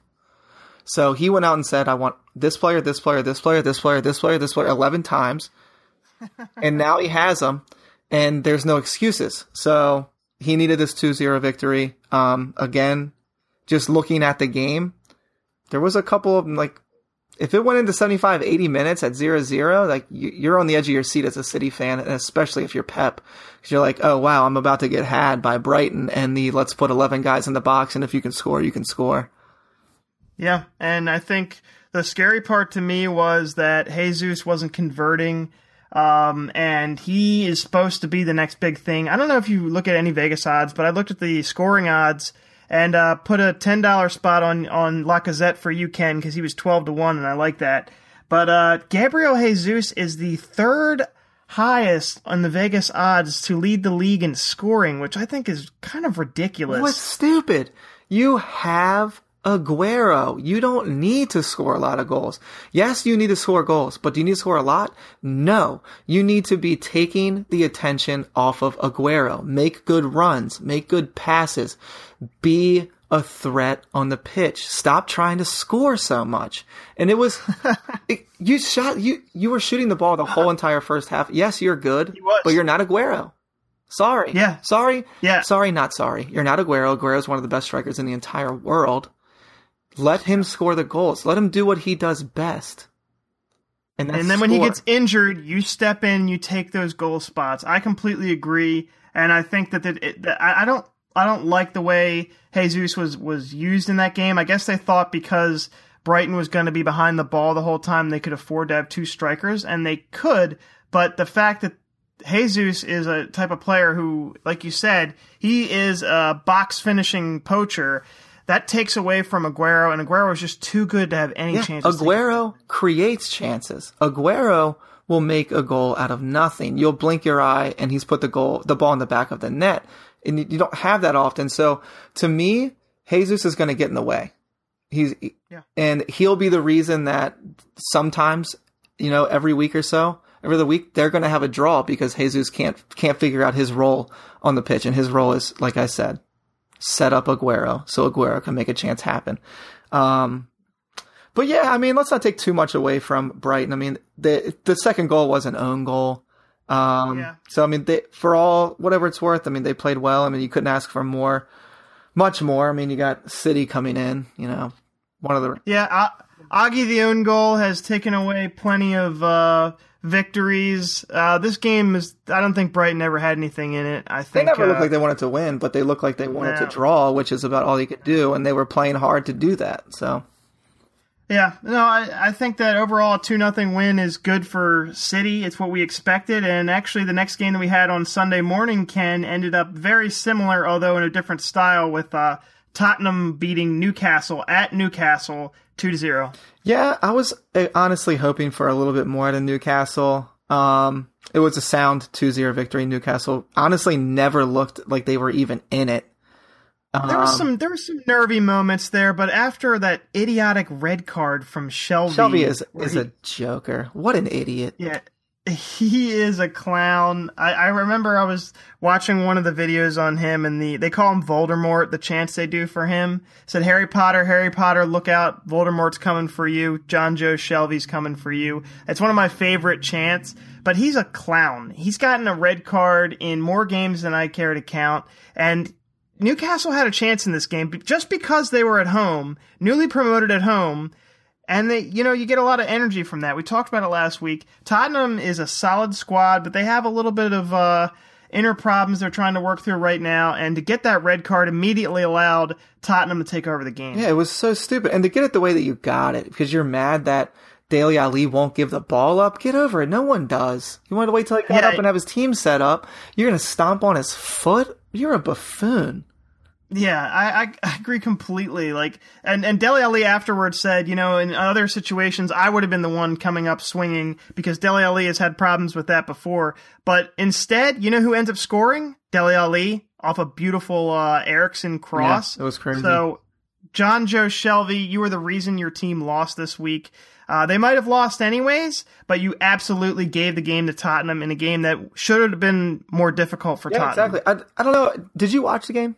So he went out and said, I want this player, this player, this player, this player, this player, this player 11 times. And now he has them and there's no excuses. So he needed this 2-0 victory. Again, just looking at the game, there was a couple of if it went into 75, 80 minutes at 0-0, you're on the edge of your seat as a City fan, and especially if you're Pep. Because you're like, oh, wow, I'm about to get had by Brighton, and let's put 11 guys in the box, and if you can score, you can score. Yeah, and I think the scary part to me was that Jesus wasn't converting, and he is supposed to be the next big thing. I don't know if you look at any Vegas odds, but I looked at the scoring odds, and put a $10 spot on Lacazette for you, Ken, because he was 12-1, and I like that. But Gabriel Jesus is the 3rd highest on the Vegas odds to lead the league in scoring, which I think is kind of ridiculous. What's stupid? You have Aguero. You don't need to score a lot of goals. Yes, you need to score goals, but do you need to score a lot? No. You need to be taking the attention off of Aguero. Make good runs. Make good passes. Be a threat on the pitch. Stop trying to score so much. And it was, you were shooting the ball the whole entire first half. Yes, you're good, but you're not Aguero. Sorry. Yeah. Sorry. Yeah. Sorry, not sorry. You're not Aguero. Aguero is one of the best strikers in the entire world. Let him score the goals. Let him do what he does best. And then when he gets injured, you step in, you take those goal spots. I completely agree. And I think that I don't, don't like the way Jesus was used in that game. I guess they thought because Brighton was going to be behind the ball the whole time, they could afford to have two strikers, and they could. But the fact that Jesus is a type of player who, like you said, he is a box finishing poacher. That takes away from Aguero, and Aguero is just too good to have any chances. Aguero creates chances. Aguero will make a goal out of nothing. You'll blink your eye, and he's put the ball in the back of the net, and you don't have that often. So, to me, Jesus is going to get in the way. And he'll be the reason that sometimes, every week or so, every other week, they're going to have a draw because Jesus can't figure out his role on the pitch, and his role is, like I said, set up Aguero so Aguero can make a chance happen. But yeah, I mean, let's not take too much away from Brighton. I mean, the second goal was an own goal. So I mean, for all whatever it's worth, I mean, they played well. I mean, you couldn't ask for much more. I mean, you got City coming in, one of the Augie, the own goal, has taken away plenty of victories. This game I don't think Brighton ever had anything in it. I think they never looked like they wanted to win, but they looked like they wanted to draw, which is about all you could do, and they were playing hard to do that. So, yeah, no, I think that overall a 2-0 win is good for City. It's what we expected, and actually the next game that we had on Sunday morning, Ken, ended up very similar, although in a different style, with Tottenham beating Newcastle at Newcastle 2-0. Yeah, I was honestly hoping for a little bit more out of Newcastle. It was a sound 2-0 victory. Newcastle honestly never looked like they were even in it. There were some nervy moments there, but after that idiotic red card from Shelvey... Shelvey is a joker. What an idiot. Yeah, he is a clown. I remember I was watching one of the videos on him, and they call him Voldemort, the chants they do for him. It said, Harry Potter, look out, Voldemort's coming for you, John Joe Shelvey's coming for you. It's one of my favorite chants, but he's a clown. He's gotten a red card in more games than I care to count, and Newcastle had a chance in this game just because they were at home, newly promoted at home, and you get a lot of energy from that. We talked about it last week. Tottenham is a solid squad, but they have a little bit of inner problems they're trying to work through right now, and to get that red card immediately allowed Tottenham to take over the game. Yeah, it was so stupid. And to get it the way that you got it, because you're mad that Dele Alli won't give the ball up, get over it. No one does. You want to wait till he got up and have his team set up? You're going to stomp on his foot? You're a buffoon. Yeah, I agree completely. And Dele Alli afterwards said, in other situations, I would have been the one coming up swinging because Dele Alli has had problems with that before. But instead, who ends up scoring? Dele Alli off a beautiful Eriksen cross. Yeah, it was crazy. So, John Joe Shelvey, you were the reason your team lost this week. They might have lost anyways, but you absolutely gave the game to Tottenham in a game that should have been more difficult for Tottenham. Exactly. I don't know. Did you watch the game?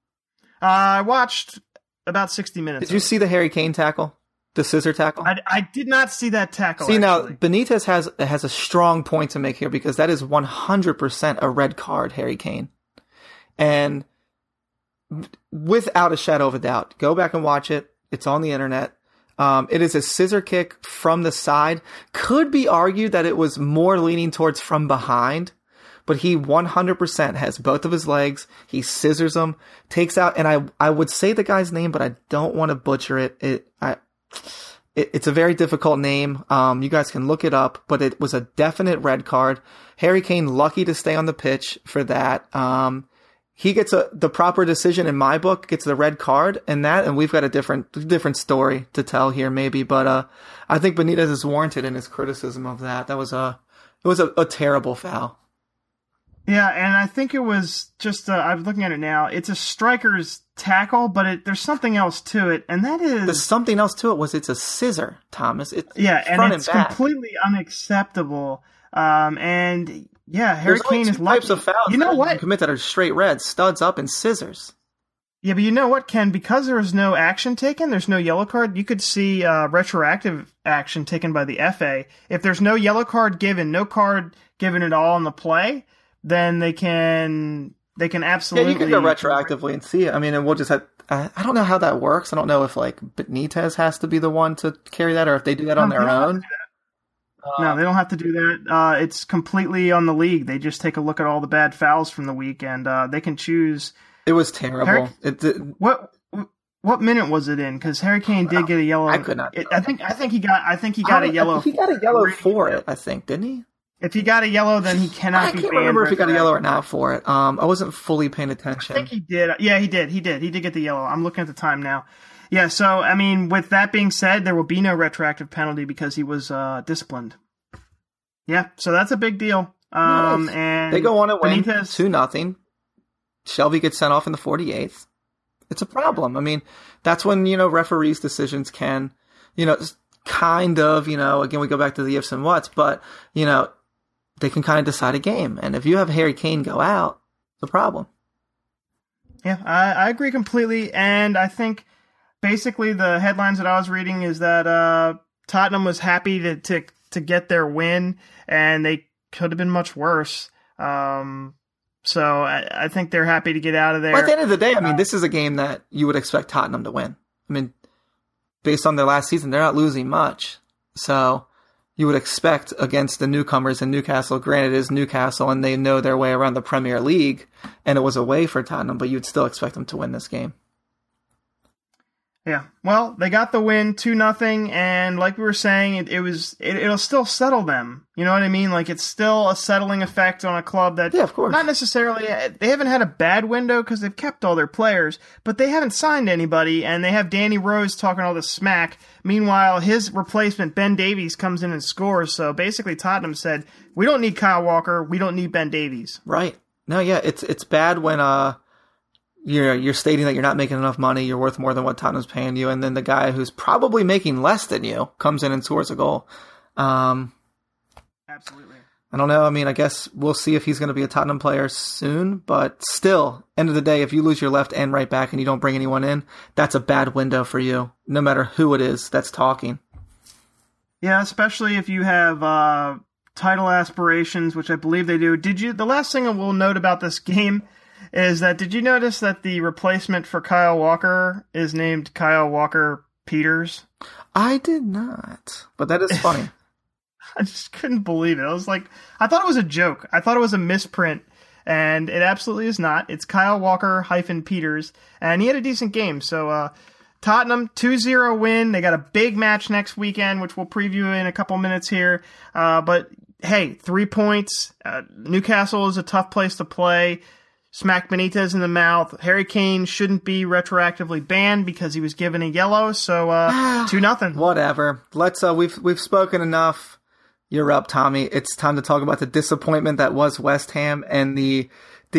I watched about 60 minutes. Did you see the Harry Kane tackle? The scissor tackle? I did not see that tackle. See, now, Benitez has a strong point to make here because that is 100% a red card, Harry Kane. And without a shadow of a doubt, go back and watch it. It's on the internet. It is a scissor kick from the side. Could be argued that it was more leaning towards from behind. But he 100% has both of his legs. He scissors them, takes out, and I would say the guy's name, but I don't want to butcher it. It's a very difficult name. You guys can look it up, but it was a definite red card. Harry Kane lucky to stay on the pitch for that. He gets the proper decision in my book, gets the red card and we've got a different story to tell here maybe, but I think Benitez is warranted in his criticism of that. It was a terrible foul. Yeah, and I think it was just, I'm looking at it now, it's a striker's tackle, but there's something else to it, and that is... There's something else to it it's a scissor, Thomas. It's it's completely unacceptable. And yeah, Harry Kane is lucky. Types of fouls you know what? Commit that are straight red, studs up and scissors. Yeah, but you know what, Ken? Because there was no action taken, there's no yellow card, you could see retroactive action taken by the FA. If there's no yellow card given, no card given at all in the play, then they can absolutely... Yeah, you can go retroactively and see it. I mean, and we'll just have... I don't know how that works. I don't know if, Benitez has to be the one to carry that, or if they do that on their own. No, they don't have to do that. It's completely on the league. They just take a look at all the bad fouls from the week, and they can choose It was terrible. What minute was it in? Because Harry Kane did get a yellow. I could not. I think he got a yellow. He got a yellow for it. I think, didn't he? If he got a yellow, then he cannot be banned. I can't remember if he got a yellow or not for it. I wasn't fully paying attention. I think he did. Yeah, he did. He did get the yellow. I'm looking at the time now. Yeah, so, I mean, with that being said, there will be no retroactive penalty because he was disciplined. Yeah, so that's a big deal. Nice. And they go on and win 2-0. Shelby gets sent off in the 48th. It's a problem. I mean, that's when, referees' decisions can, kind of, again, we go back to the ifs and whats, but, they can kind of decide a game. And if you have Harry Kane go out, it's a problem. Yeah, I agree completely. And I think basically the headlines that I was reading is that Tottenham was happy to get their win, and they could have been much worse. So I think they're happy to get out of there. Well, at the end of the day, I mean, this is a game that you would expect Tottenham to win. I mean, based on their last season, they're not losing much. So you would expect against the newcomers in Newcastle, granted it is Newcastle and they know their way around the Premier League, and it was away for Tottenham, but you'd still expect them to win this game. Yeah, well, they got the win 2-0, and like we were saying, it'll still settle them. You know what I mean? Like, it's still a settling effect on a club that, yeah, of course, not necessarily, they haven't had a bad window because they've kept all their players, but they haven't signed anybody, and they have Danny Rose talking all this smack. Meanwhile, his replacement, Ben Davies, comes in and scores. So basically, Tottenham said, we don't need Kyle Walker, we don't need Ben Davies. Right. No, yeah, it's bad when you're stating that you're not making enough money, you're worth more than what Tottenham's paying you, and then the guy who's probably making less than you comes in and scores a goal. Absolutely. I don't know. I mean, I guess we'll see if he's going to be a Tottenham player soon, but still, end of the day, if you lose your left and right back and you don't bring anyone in, that's a bad window for you, no matter who it is that's talking. Yeah, especially if you have title aspirations, which I believe they do. The last thing I will note about this game is that, did you notice that the replacement for Kyle Walker is named Kyle Walker-Peters? I did not, but that is funny. I just couldn't believe it. I thought it was a joke. I thought it was a misprint, and it absolutely is not. It's Kyle Walker-Peters, and he had a decent game. So Tottenham, 2-0 win. They got a big match next weekend, which we'll preview in a couple minutes here. But hey, 3 points. Newcastle is a tough place to play. Smack Benitez in the mouth. Harry Kane shouldn't be retroactively banned because he was given a yellow. So 2-0. Whatever. Let's. We've spoken enough. You're up, Tommy. It's time to talk about the disappointment that was West Ham and the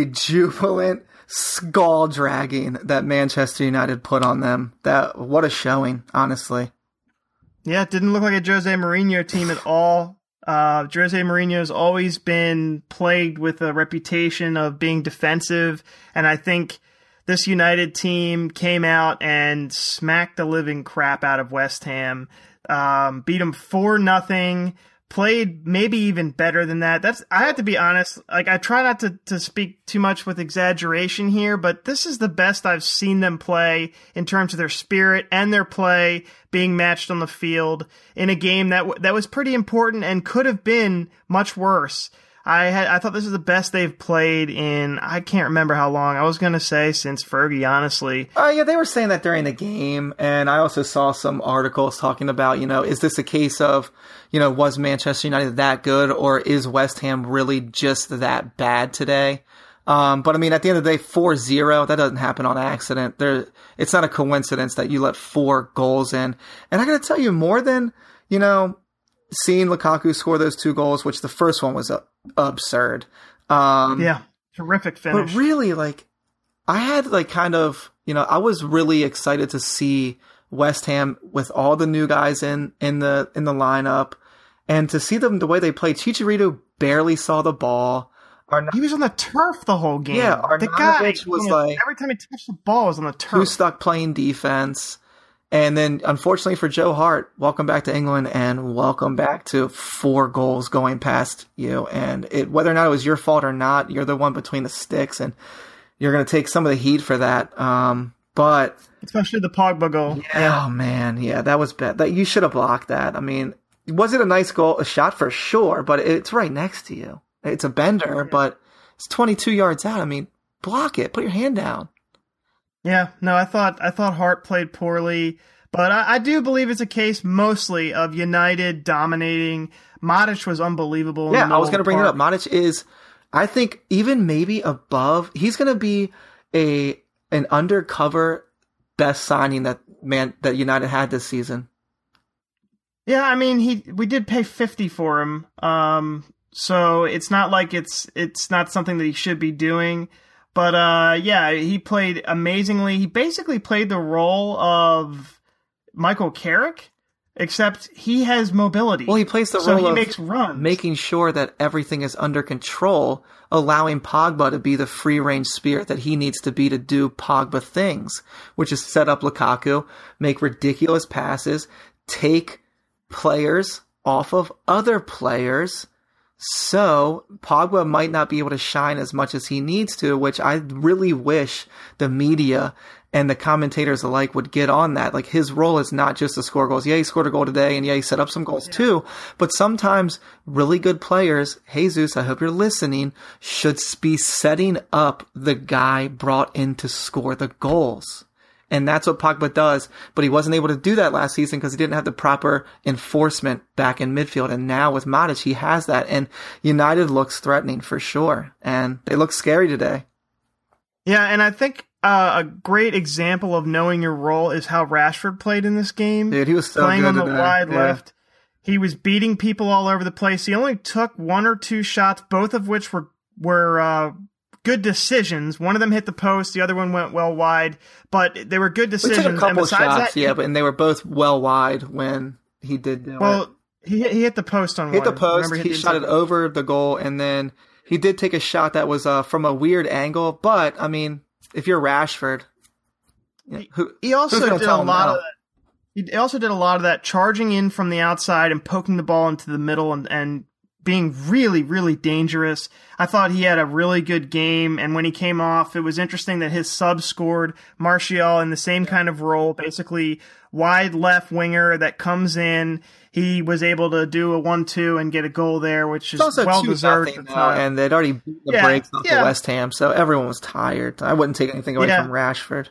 jubilant skull dragging that Manchester United put on them. What a showing, honestly. Yeah, it didn't look like a Jose Mourinho team at all. Jose Mourinho's always been plagued with a reputation of being defensive, and I think this United team came out and smacked the living crap out of West Ham, beat them 4-0, played maybe even better than that. I have to be honest, I try not to speak too much with exaggeration here, but this is the best I've seen them play in terms of their spirit and their play being matched on the field in a game that was pretty important and could have been much worse. I thought this is the best they've played in, I can't remember how long. I was going to say since Fergie, honestly. Yeah, they were saying that during the game, and I also saw some articles talking about, is this a case of, was Manchester United that good, or is West Ham really just that bad today? But I mean, at the end of the day, 4-0, that doesn't happen on accident. It's not a coincidence that you let 4 goals in. And I got to tell you, more than, seeing Lukaku score those 2 goals, which the first one was absurd. Yeah, terrific finish. But really, I had I was really excited to see West Ham with all the new guys in the lineup, and to see them the way they played. Chicharito barely saw the ball. He was on the turf the whole game. Yeah, the guy was every time he touched the ball was on the turf. Who stuck playing defense. And then, unfortunately for Joe Hart, welcome back to England and welcome back to 4 goals going past you. And whether or not it was your fault or not, you're the one between the sticks, and you're going to take some of the heat for that. But especially the Pogba goal. Yeah, oh man, yeah, that was bad. You should have blocked that. I mean, was it a nice goal? A shot for sure, but it's right next to you. It's a bender, but it's 22 yards out. I mean, block it. Put your hand down. Yeah, no, I thought Hart played poorly, but I do believe it's a case mostly of United dominating. Matic was unbelievable. Yeah, I was going to bring it up. Matic is, I think, even maybe above. He's going to be an undercover best signing that United had this season. Yeah, I mean, we did pay 50 for him, so it's not like it's not something that he should be doing. But yeah, he played amazingly. He basically played the role of Michael Carrick, except he has mobility. Well, he plays the role of makes runs, making sure that everything is under control, allowing Pogba to be the free-range spirit that he needs to be to do Pogba things, which is set up Lukaku, make ridiculous passes, take players off of other players. So Pogba might not be able to shine as much as he needs to, which I really wish the media and the commentators alike would get on that. Like, his role is not just to score goals. Yeah, he scored a goal today, and yeah, he set up some goals too. But sometimes really good players, Jesus, I hope you're listening, should be setting up the guy brought in to score the goals. And that's what Pogba does, but he wasn't able to do that last season because he didn't have the proper enforcement back in midfield. And now with Matic, he has that. And United looks threatening for sure. And they look scary today. Yeah, and I think a great example of knowing your role is how Rashford played in this game. Dude, he was so playing good on the today. wide left. He was beating people all over the place. He only took one or two shots, both of which were good decisions. One of them hit the post, the other one went well wide, but they were good decisions. We took a couple and besides shots, that, and they were both well wide when he did do it. Well, he hit the post on one. Hit the post, Remember, he shot it over the goal, and then he did take a shot that was from a weird angle, but, I mean, if you're Rashford, he also did a lot of that. He also did a lot of that, charging in from the outside and poking the ball into the middle and being really, really dangerous. I thought he had a really good game, and when he came off, it was interesting that his sub scored. Martial in the same kind of role, basically wide left winger that comes in. He was able to do a 1-2 and get a goal there, which is well deserved. And they'd already beat the brakes off the West Ham, so everyone was tired. I wouldn't take anything away from Rashford.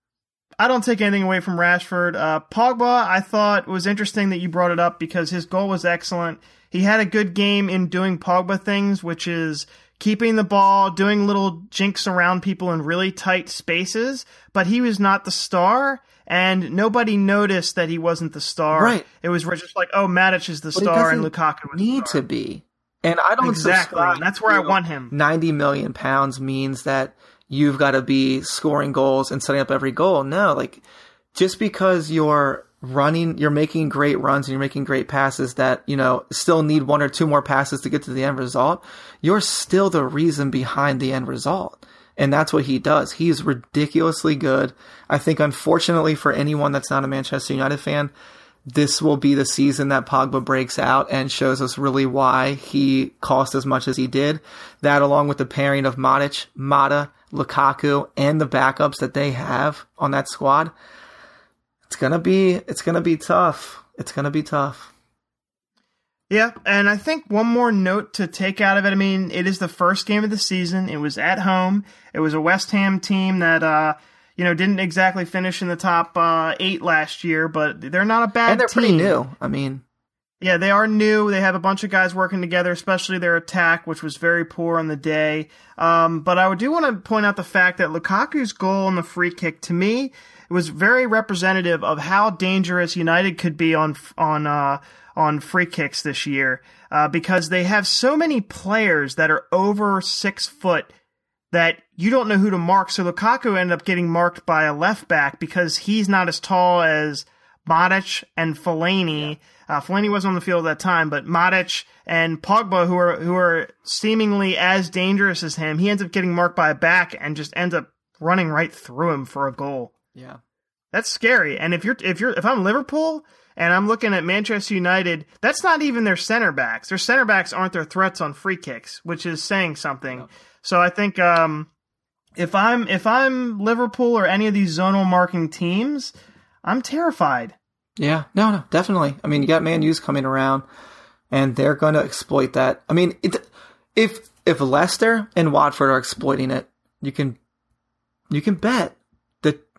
I don't take anything away from Rashford. Pogba, I thought was interesting that you brought it up because his goal was excellent. He had a good game in doing Pogba things, which is keeping the ball, doing little jinks around people in really tight spaces, but he was not the star, and nobody noticed that he wasn't the star. Right. It was just like, oh, Matic is the star and Lukaku was need the star. To be. And I don't exactly. And that's where I want him. £90 million means that you've got to be scoring goals and setting up every goal. No, like, just because you're making great runs and you're making great passes that, still need one or two more passes to get to the end result, you're still the reason behind the end result. And that's what he does. He's ridiculously good. I think, unfortunately, for anyone that's not a Manchester United fan, this will be the season that Pogba breaks out and shows us really why he cost as much as he did. That, along with the pairing of Matic, Mata, Lukaku, and the backups that they have on that squad, it's gonna be tough. It's gonna be tough. Yeah, and I think one more note to take out of it. I mean, it is the first game of the season. It was at home. It was a West Ham team that didn't exactly finish in the top 8 last year, but they're not a bad team. And they're pretty new. I mean, yeah, they are new. They have a bunch of guys working together, especially their attack, which was very poor on the day. But I do want to point out the fact that Lukaku's goal on the free kick, to me, it was very representative of how dangerous United could be on free kicks this year, because they have so many players that are over 6 foot that you don't know who to mark. So Lukaku ended up getting marked by a left back because he's not as tall as Matic and Fellaini. Fellaini wasn't on the field at that time, but Matic and Pogba, who are seemingly as dangerous as him, he ends up getting marked by a back and just ends up running right through him for a goal. Yeah. That's scary. And if I'm Liverpool and I'm looking at Manchester United, that's not even their center backs. Their center backs aren't their threats on free kicks, which is saying something. No. So I think if I'm Liverpool or any of these zonal marking teams, I'm terrified. Yeah, no, definitely. I mean, you got Man U's coming around, and they're going to exploit that. I mean, if Leicester and Watford are exploiting it, you can bet that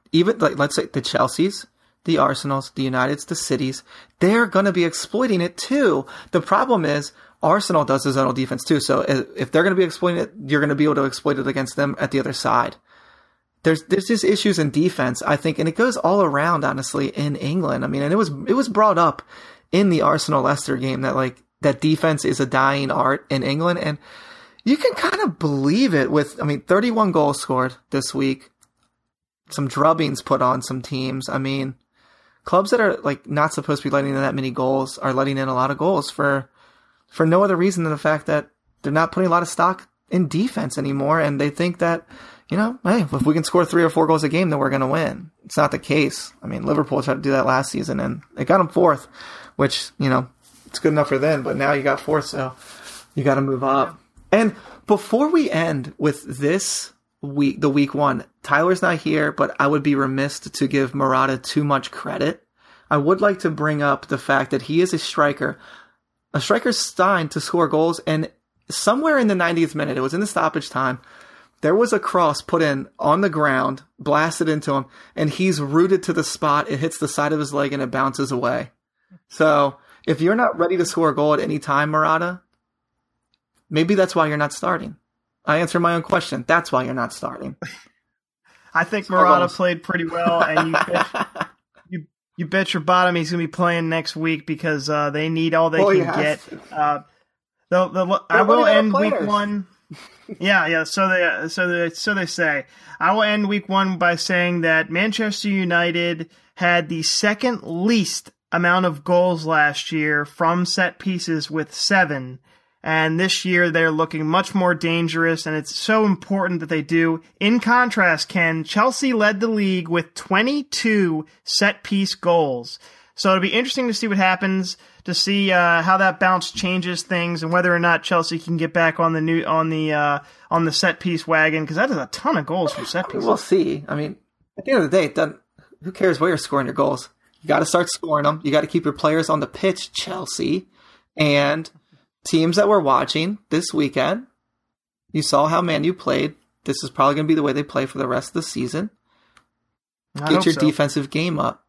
even like let's say the Chelseas, the Arsenals, the Uniteds, the Cities, they're going to be exploiting it too. The problem is Arsenal does the zonal defense too. So if they're going to be exploiting it, you're going to be able to exploit it against them at the other side. There's just issues in defense, I think, and it goes all around, honestly, in England. I mean, and it was brought up in the Arsenal-Leicester game that defense is a dying art in England, and you can kind of believe it with, 31 goals scored this week, some drubbings put on some teams. I mean, clubs that are not supposed to be letting in that many goals are letting in a lot of goals for no other reason than the fact that they're not putting a lot of stock in defense anymore, and they think that, hey, if we can score 3 or 4 goals a game, then we're going to win. It's not the case. I mean, Liverpool tried to do that last season, and they got them 4th, which, it's good enough for them, but now you got 4th, so you got to move up. And before we end with this week, the week 1, Tyler's not here, but I would be remiss to give Morata too much credit. I would like to bring up the fact that he is a striker. A striker's signed to score goals, and somewhere in the 90th minute, it was in the stoppage time, there was a cross put in on the ground, blasted into him, and he's rooted to the spot. It hits the side of his leg and it bounces away. So if you're not ready to score a goal at any time, Morata, maybe that's why you're not starting. I answer my own question. That's why you're not starting. I think Morata played pretty well, and you bet your bottom he's going to be playing next week because they need all they can get. I will end week 1. Yeah. So they say. I will end week 1 by saying that Manchester United had the second least amount of goals last year from set pieces with 7. And this year they're looking much more dangerous, and it's so important that they do. In contrast, Ken, Chelsea led the league with 22 set-piece goals. So it'll be interesting to see what happens, to see how that bounce changes things, and whether or not Chelsea can get back on the set-piece wagon, because that is a ton of goals from set pieces. We'll see. I mean, at the end of the day, who cares where you're scoring your goals? You got to start scoring them. You got to keep your players on the pitch, Chelsea. And teams that we're watching this weekend, you saw how Man U played. This is probably going to be the way they play for the rest of the season. Get your defensive game up.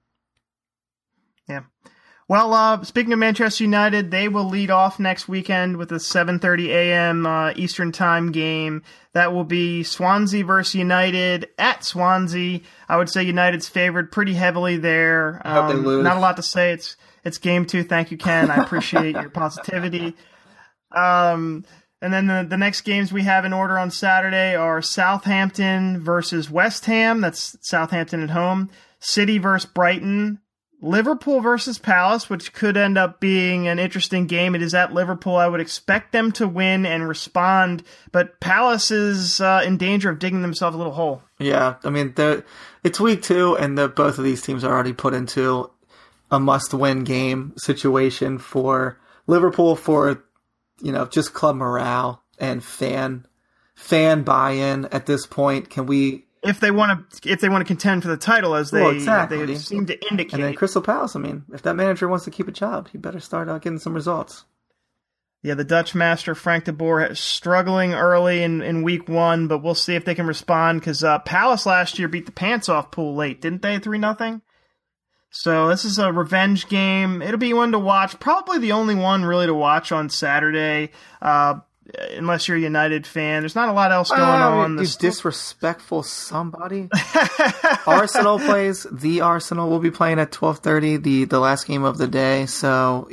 Yeah. Well, speaking of Manchester United, they will lead off next weekend with a 7:30 a.m. Eastern Time game. That will be Swansea versus United at Swansea. I would say United's favored pretty heavily there. I hope they lose. Not a lot to say. It's game 2. Thank you, Ken. I appreciate your positivity. And then the next games we have in order on Saturday are Southampton versus West Ham. That's Southampton at home. City versus Brighton. Liverpool versus Palace, which could end up being an interesting game. It is at Liverpool. I would expect them to win and respond, but Palace is in danger of digging themselves a little hole. Yeah, I mean, it's week 2, and both of these teams are already put into a must-win game situation for Liverpool for, just club morale and fan buy-in at this point. Can we... If they want to contend for the title, as they seem to indicate. And then Crystal Palace, if that manager wants to keep a job, he better start getting some results. Yeah, the Dutch master, Frank de Boer, is struggling early in week 1, but we'll see if they can respond, because Palace last year beat the pants off Pool late, didn't they, 3-0? So this is a revenge game. It'll be one to watch, probably the only one really to watch on Saturday. Unless you're a United fan, there's not a lot else going on. You disrespectful somebody. Arsenal plays. The Arsenal will be playing at 12:30, the last game of the day. So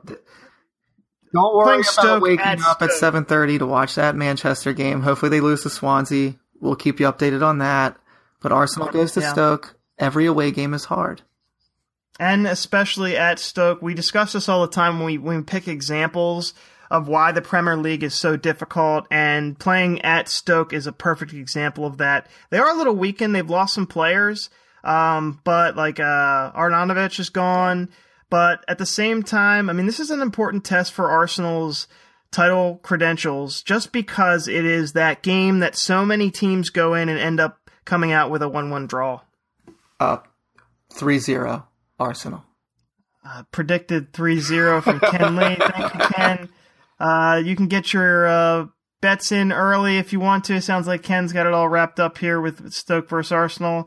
don't worry about waking up at 7:30 to watch that Manchester game. Hopefully they lose to Swansea. We'll keep you updated on that. But Arsenal goes to Stoke. Every away game is hard. And especially at Stoke, we discuss this all the time when we pick examples of why the Premier League is so difficult, and playing at Stoke is a perfect example of that. They are a little weakened. They've lost some players, but Arnautovic is gone. But at the same time, this is an important test for Arsenal's title credentials, just because it is that game that so many teams go in and end up coming out with a 1-1 draw. 3-0 Arsenal. Predicted 3-0 from Ken Lee. Thank you, Ken. You can get your bets in early if you want to. Sounds like Ken's got it all wrapped up here with Stoke versus Arsenal.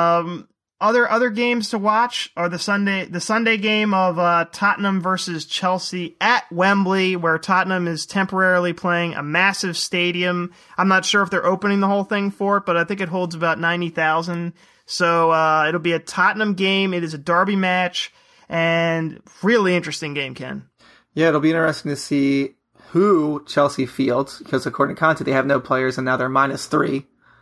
Other games to watch are the Sunday game of Tottenham versus Chelsea at Wembley, where Tottenham is temporarily playing a massive stadium. I'm not sure if they're opening the whole thing for it, but I think it holds about 90,000. So it'll be a Tottenham game. It is a derby match, and really interesting game, Ken. Yeah, it'll be interesting to see who Chelsea fields, because according to Conte, they have no players, and now they're -3.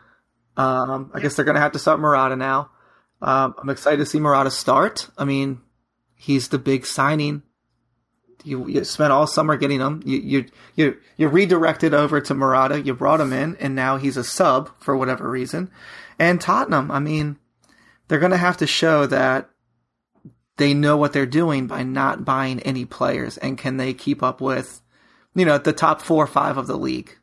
I guess they're going to have to start Morata now. I'm excited to see Morata start. I mean, he's the big signing. You spent all summer getting him. You redirected over to Morata. You brought him in, and now he's a sub for whatever reason. And Tottenham, I mean, they're going to have to show that they know what they're doing by not buying any players, and can they keep up with, the top 4 or 5 of the league.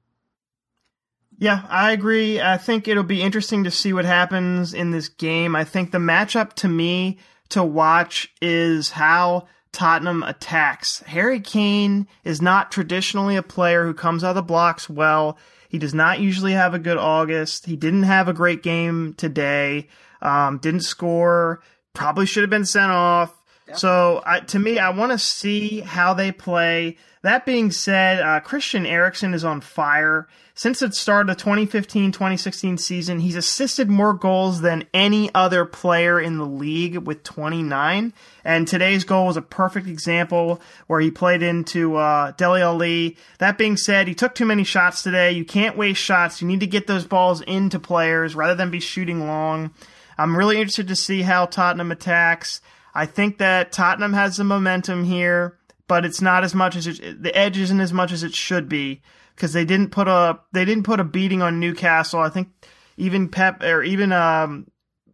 Yeah, I agree. I think it'll be interesting to see what happens in this game. I think the matchup to me to watch is how Tottenham attacks. Harry Kane is not traditionally a player who comes out of the blocks well. He does not usually have a good August. He didn't have a great game today. Didn't score. Probably should have been sent off. Yep. So to me, I want to see how they play. That being said, Christian Eriksen is on fire. Since the start of the 2015-2016 season, he's assisted more goals than any other player in the league with 29. And today's goal was a perfect example where he played into Dele Alli. That being said, he took too many shots today. You can't waste shots. You need to get those balls into players rather than be shooting long. I'm really interested to see how Tottenham attacks. I think that Tottenham has the momentum here, but it's not as much as the edge isn't as much as it should be, because they didn't put a beating on Newcastle. I think even Pochettino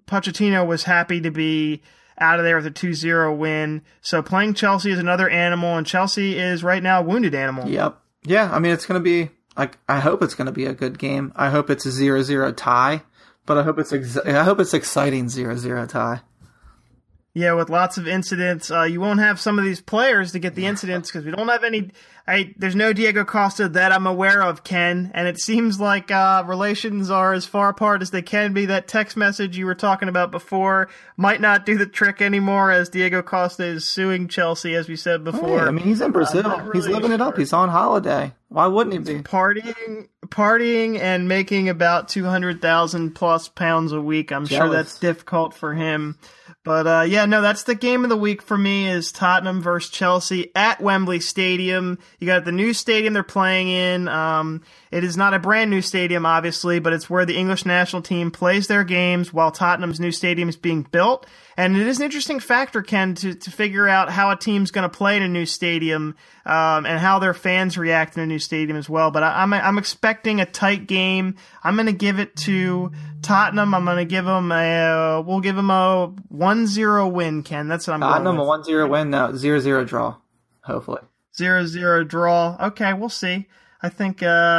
was happy to be out of there with a 2-0 win. So playing Chelsea is another animal, and Chelsea is right now a wounded animal. Yep. Yeah, I mean, it's going to be, I hope it's going to be a good game. I hope it's a 0-0 tie, but I hope it's exciting 0-0 tie. Yeah, with lots of incidents. You won't have some of these players to get the incidents because we don't have any. There's no Diego Costa that I'm aware of, Ken, and it seems like relations are as far apart as they can be. That text message you were talking about before might not do the trick anymore, as Diego Costa is suing Chelsea, as we said before. Hey, I mean, he's in Brazil. Really, he's living it up. He's on holiday. Why wouldn't he be? Partying and making about 200,000 plus pounds a week. I'm sure that's difficult for him. But that's the game of the week for me, is Tottenham versus Chelsea at Wembley Stadium. You got the new stadium they're playing in. It is not a brand new stadium, obviously, but it's where the English national team plays their games while Tottenham's new stadium is being built. And it is an interesting factor, Ken, to figure out how a team's going to play in a new stadium, and how their fans react in a new stadium as well. But I'm expecting a tight game. I'm going to give it to Tottenham. I'm going to give them we'll give them a 1-0 win, Ken. That's what I'm going with. Tottenham a 1-0 win. No, 0-0 draw, hopefully. 0-0 draw. Okay, we'll see. I think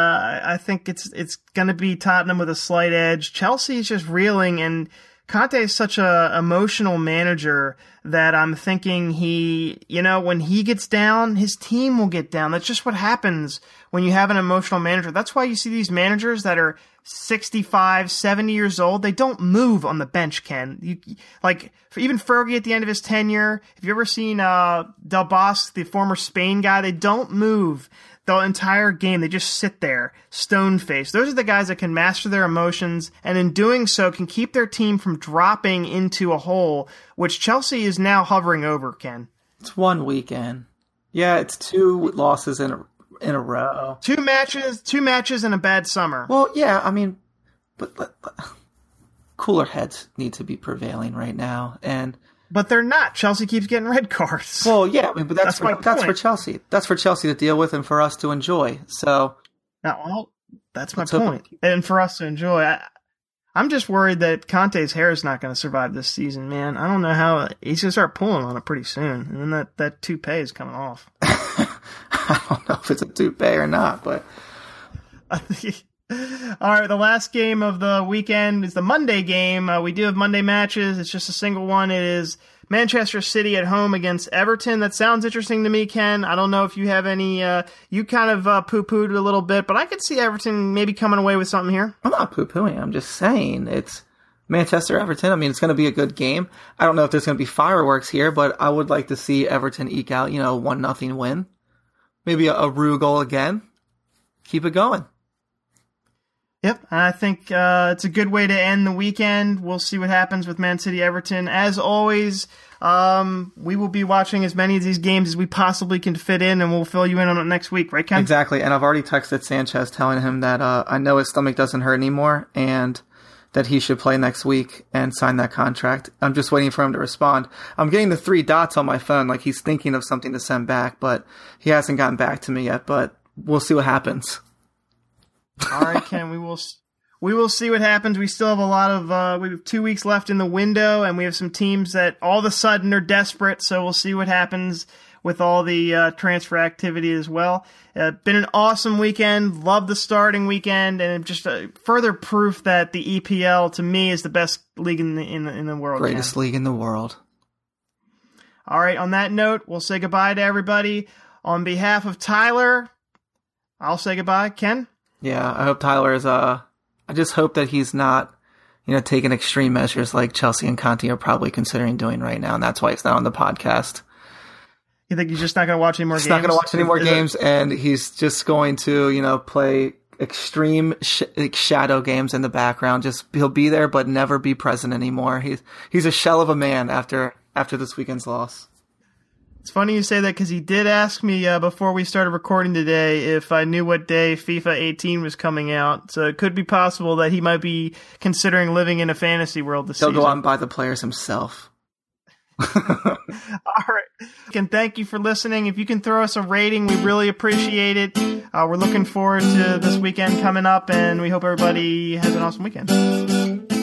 it's going to be Tottenham with a slight edge. Chelsea is just reeling, and Conte is such a emotional manager that I'm thinking when he gets down, his team will get down. That's just what happens when you have an emotional manager. That's why you see these managers that are 65, 70 years old. They don't move on the bench, Ken. Even Fergie at the end of his tenure, have you ever seen Del Bosque, the former Spain guy? They don't move the entire game. They just sit there, stone-faced. Those are the guys that can master their emotions, and in doing so can keep their team from dropping into a hole, which Chelsea is now hovering over, Ken. It's one weekend. Yeah, it's 2 losses in a row. 2 matches and a bad summer. Well, yeah, I mean, but cooler heads need to be prevailing right now, But they're not. Chelsea keeps getting red cards. Well, yeah, I mean, but that's for Chelsea. That's for Chelsea to deal with and for us to enjoy. So, that's my point. And for us to enjoy, I'm just worried that Conte's hair is not going to survive this season, man. I don't know how. He's going to start pulling on it pretty soon, and then that toupee is coming off. I don't know if it's a toupee or not, but. All right, the last game of the weekend is the Monday game. We do have Monday matches. It's just a single one. It is Manchester City at home against Everton. That sounds interesting to me, Ken. I don't know if you have any, you kind of poo-pooed it a little bit, but I could see Everton maybe coming away with something here. I'm not poo-pooing. I'm just saying it's Manchester Everton. I mean, it's going to be a good game. I don't know if there's going to be fireworks here, but I would like to see Everton eke out, 1-0 win. Maybe a Rue goal again. Keep it going. Yep, I think it's a good way to end the weekend. We'll see what happens with Man City Everton. As always, we will be watching as many of these games as we possibly can fit in, and we'll fill you in on it next week, right, Ken? Exactly, and I've already texted Sanchez telling him that I know his stomach doesn't hurt anymore, and that he should play next week and sign that contract. I'm just waiting for him to respond. I'm getting the 3 dots on my phone, like he's thinking of something to send back, but he hasn't gotten back to me yet, but we'll see what happens. All right, Ken, we will see what happens. We still have a lot of we have 2 weeks left in the window, and we have some teams that all of a sudden are desperate, so we'll see what happens with all the transfer activity as well. Been an awesome weekend. Love the starting weekend, and just further proof that the EPL to me is the best league in the world. Greatest league in the world. All right, on that note, we'll say goodbye to everybody. On behalf of Tyler, I'll say goodbye. Ken? Yeah, I hope Tyler is, I just hope that he's not, taking extreme measures like Chelsea and Conte are probably considering doing right now, and that's why he's not on the podcast. You think he's just not going to watch any more games? He's not going to watch any more games, and he's just going to, play extreme shadow games in the background. Just, he'll be there, but never be present anymore. He's a shell of a man after this weekend's loss. It's funny you say that because he did ask me before we started recording today if I knew what day FIFA 18 was coming out. So it could be possible that he might be considering living in a fantasy world this season. He'll go out and buy the players himself. All right. And thank you for listening. If you can throw us a rating, we really appreciate it. We're looking forward to this weekend coming up, and we hope everybody has an awesome weekend.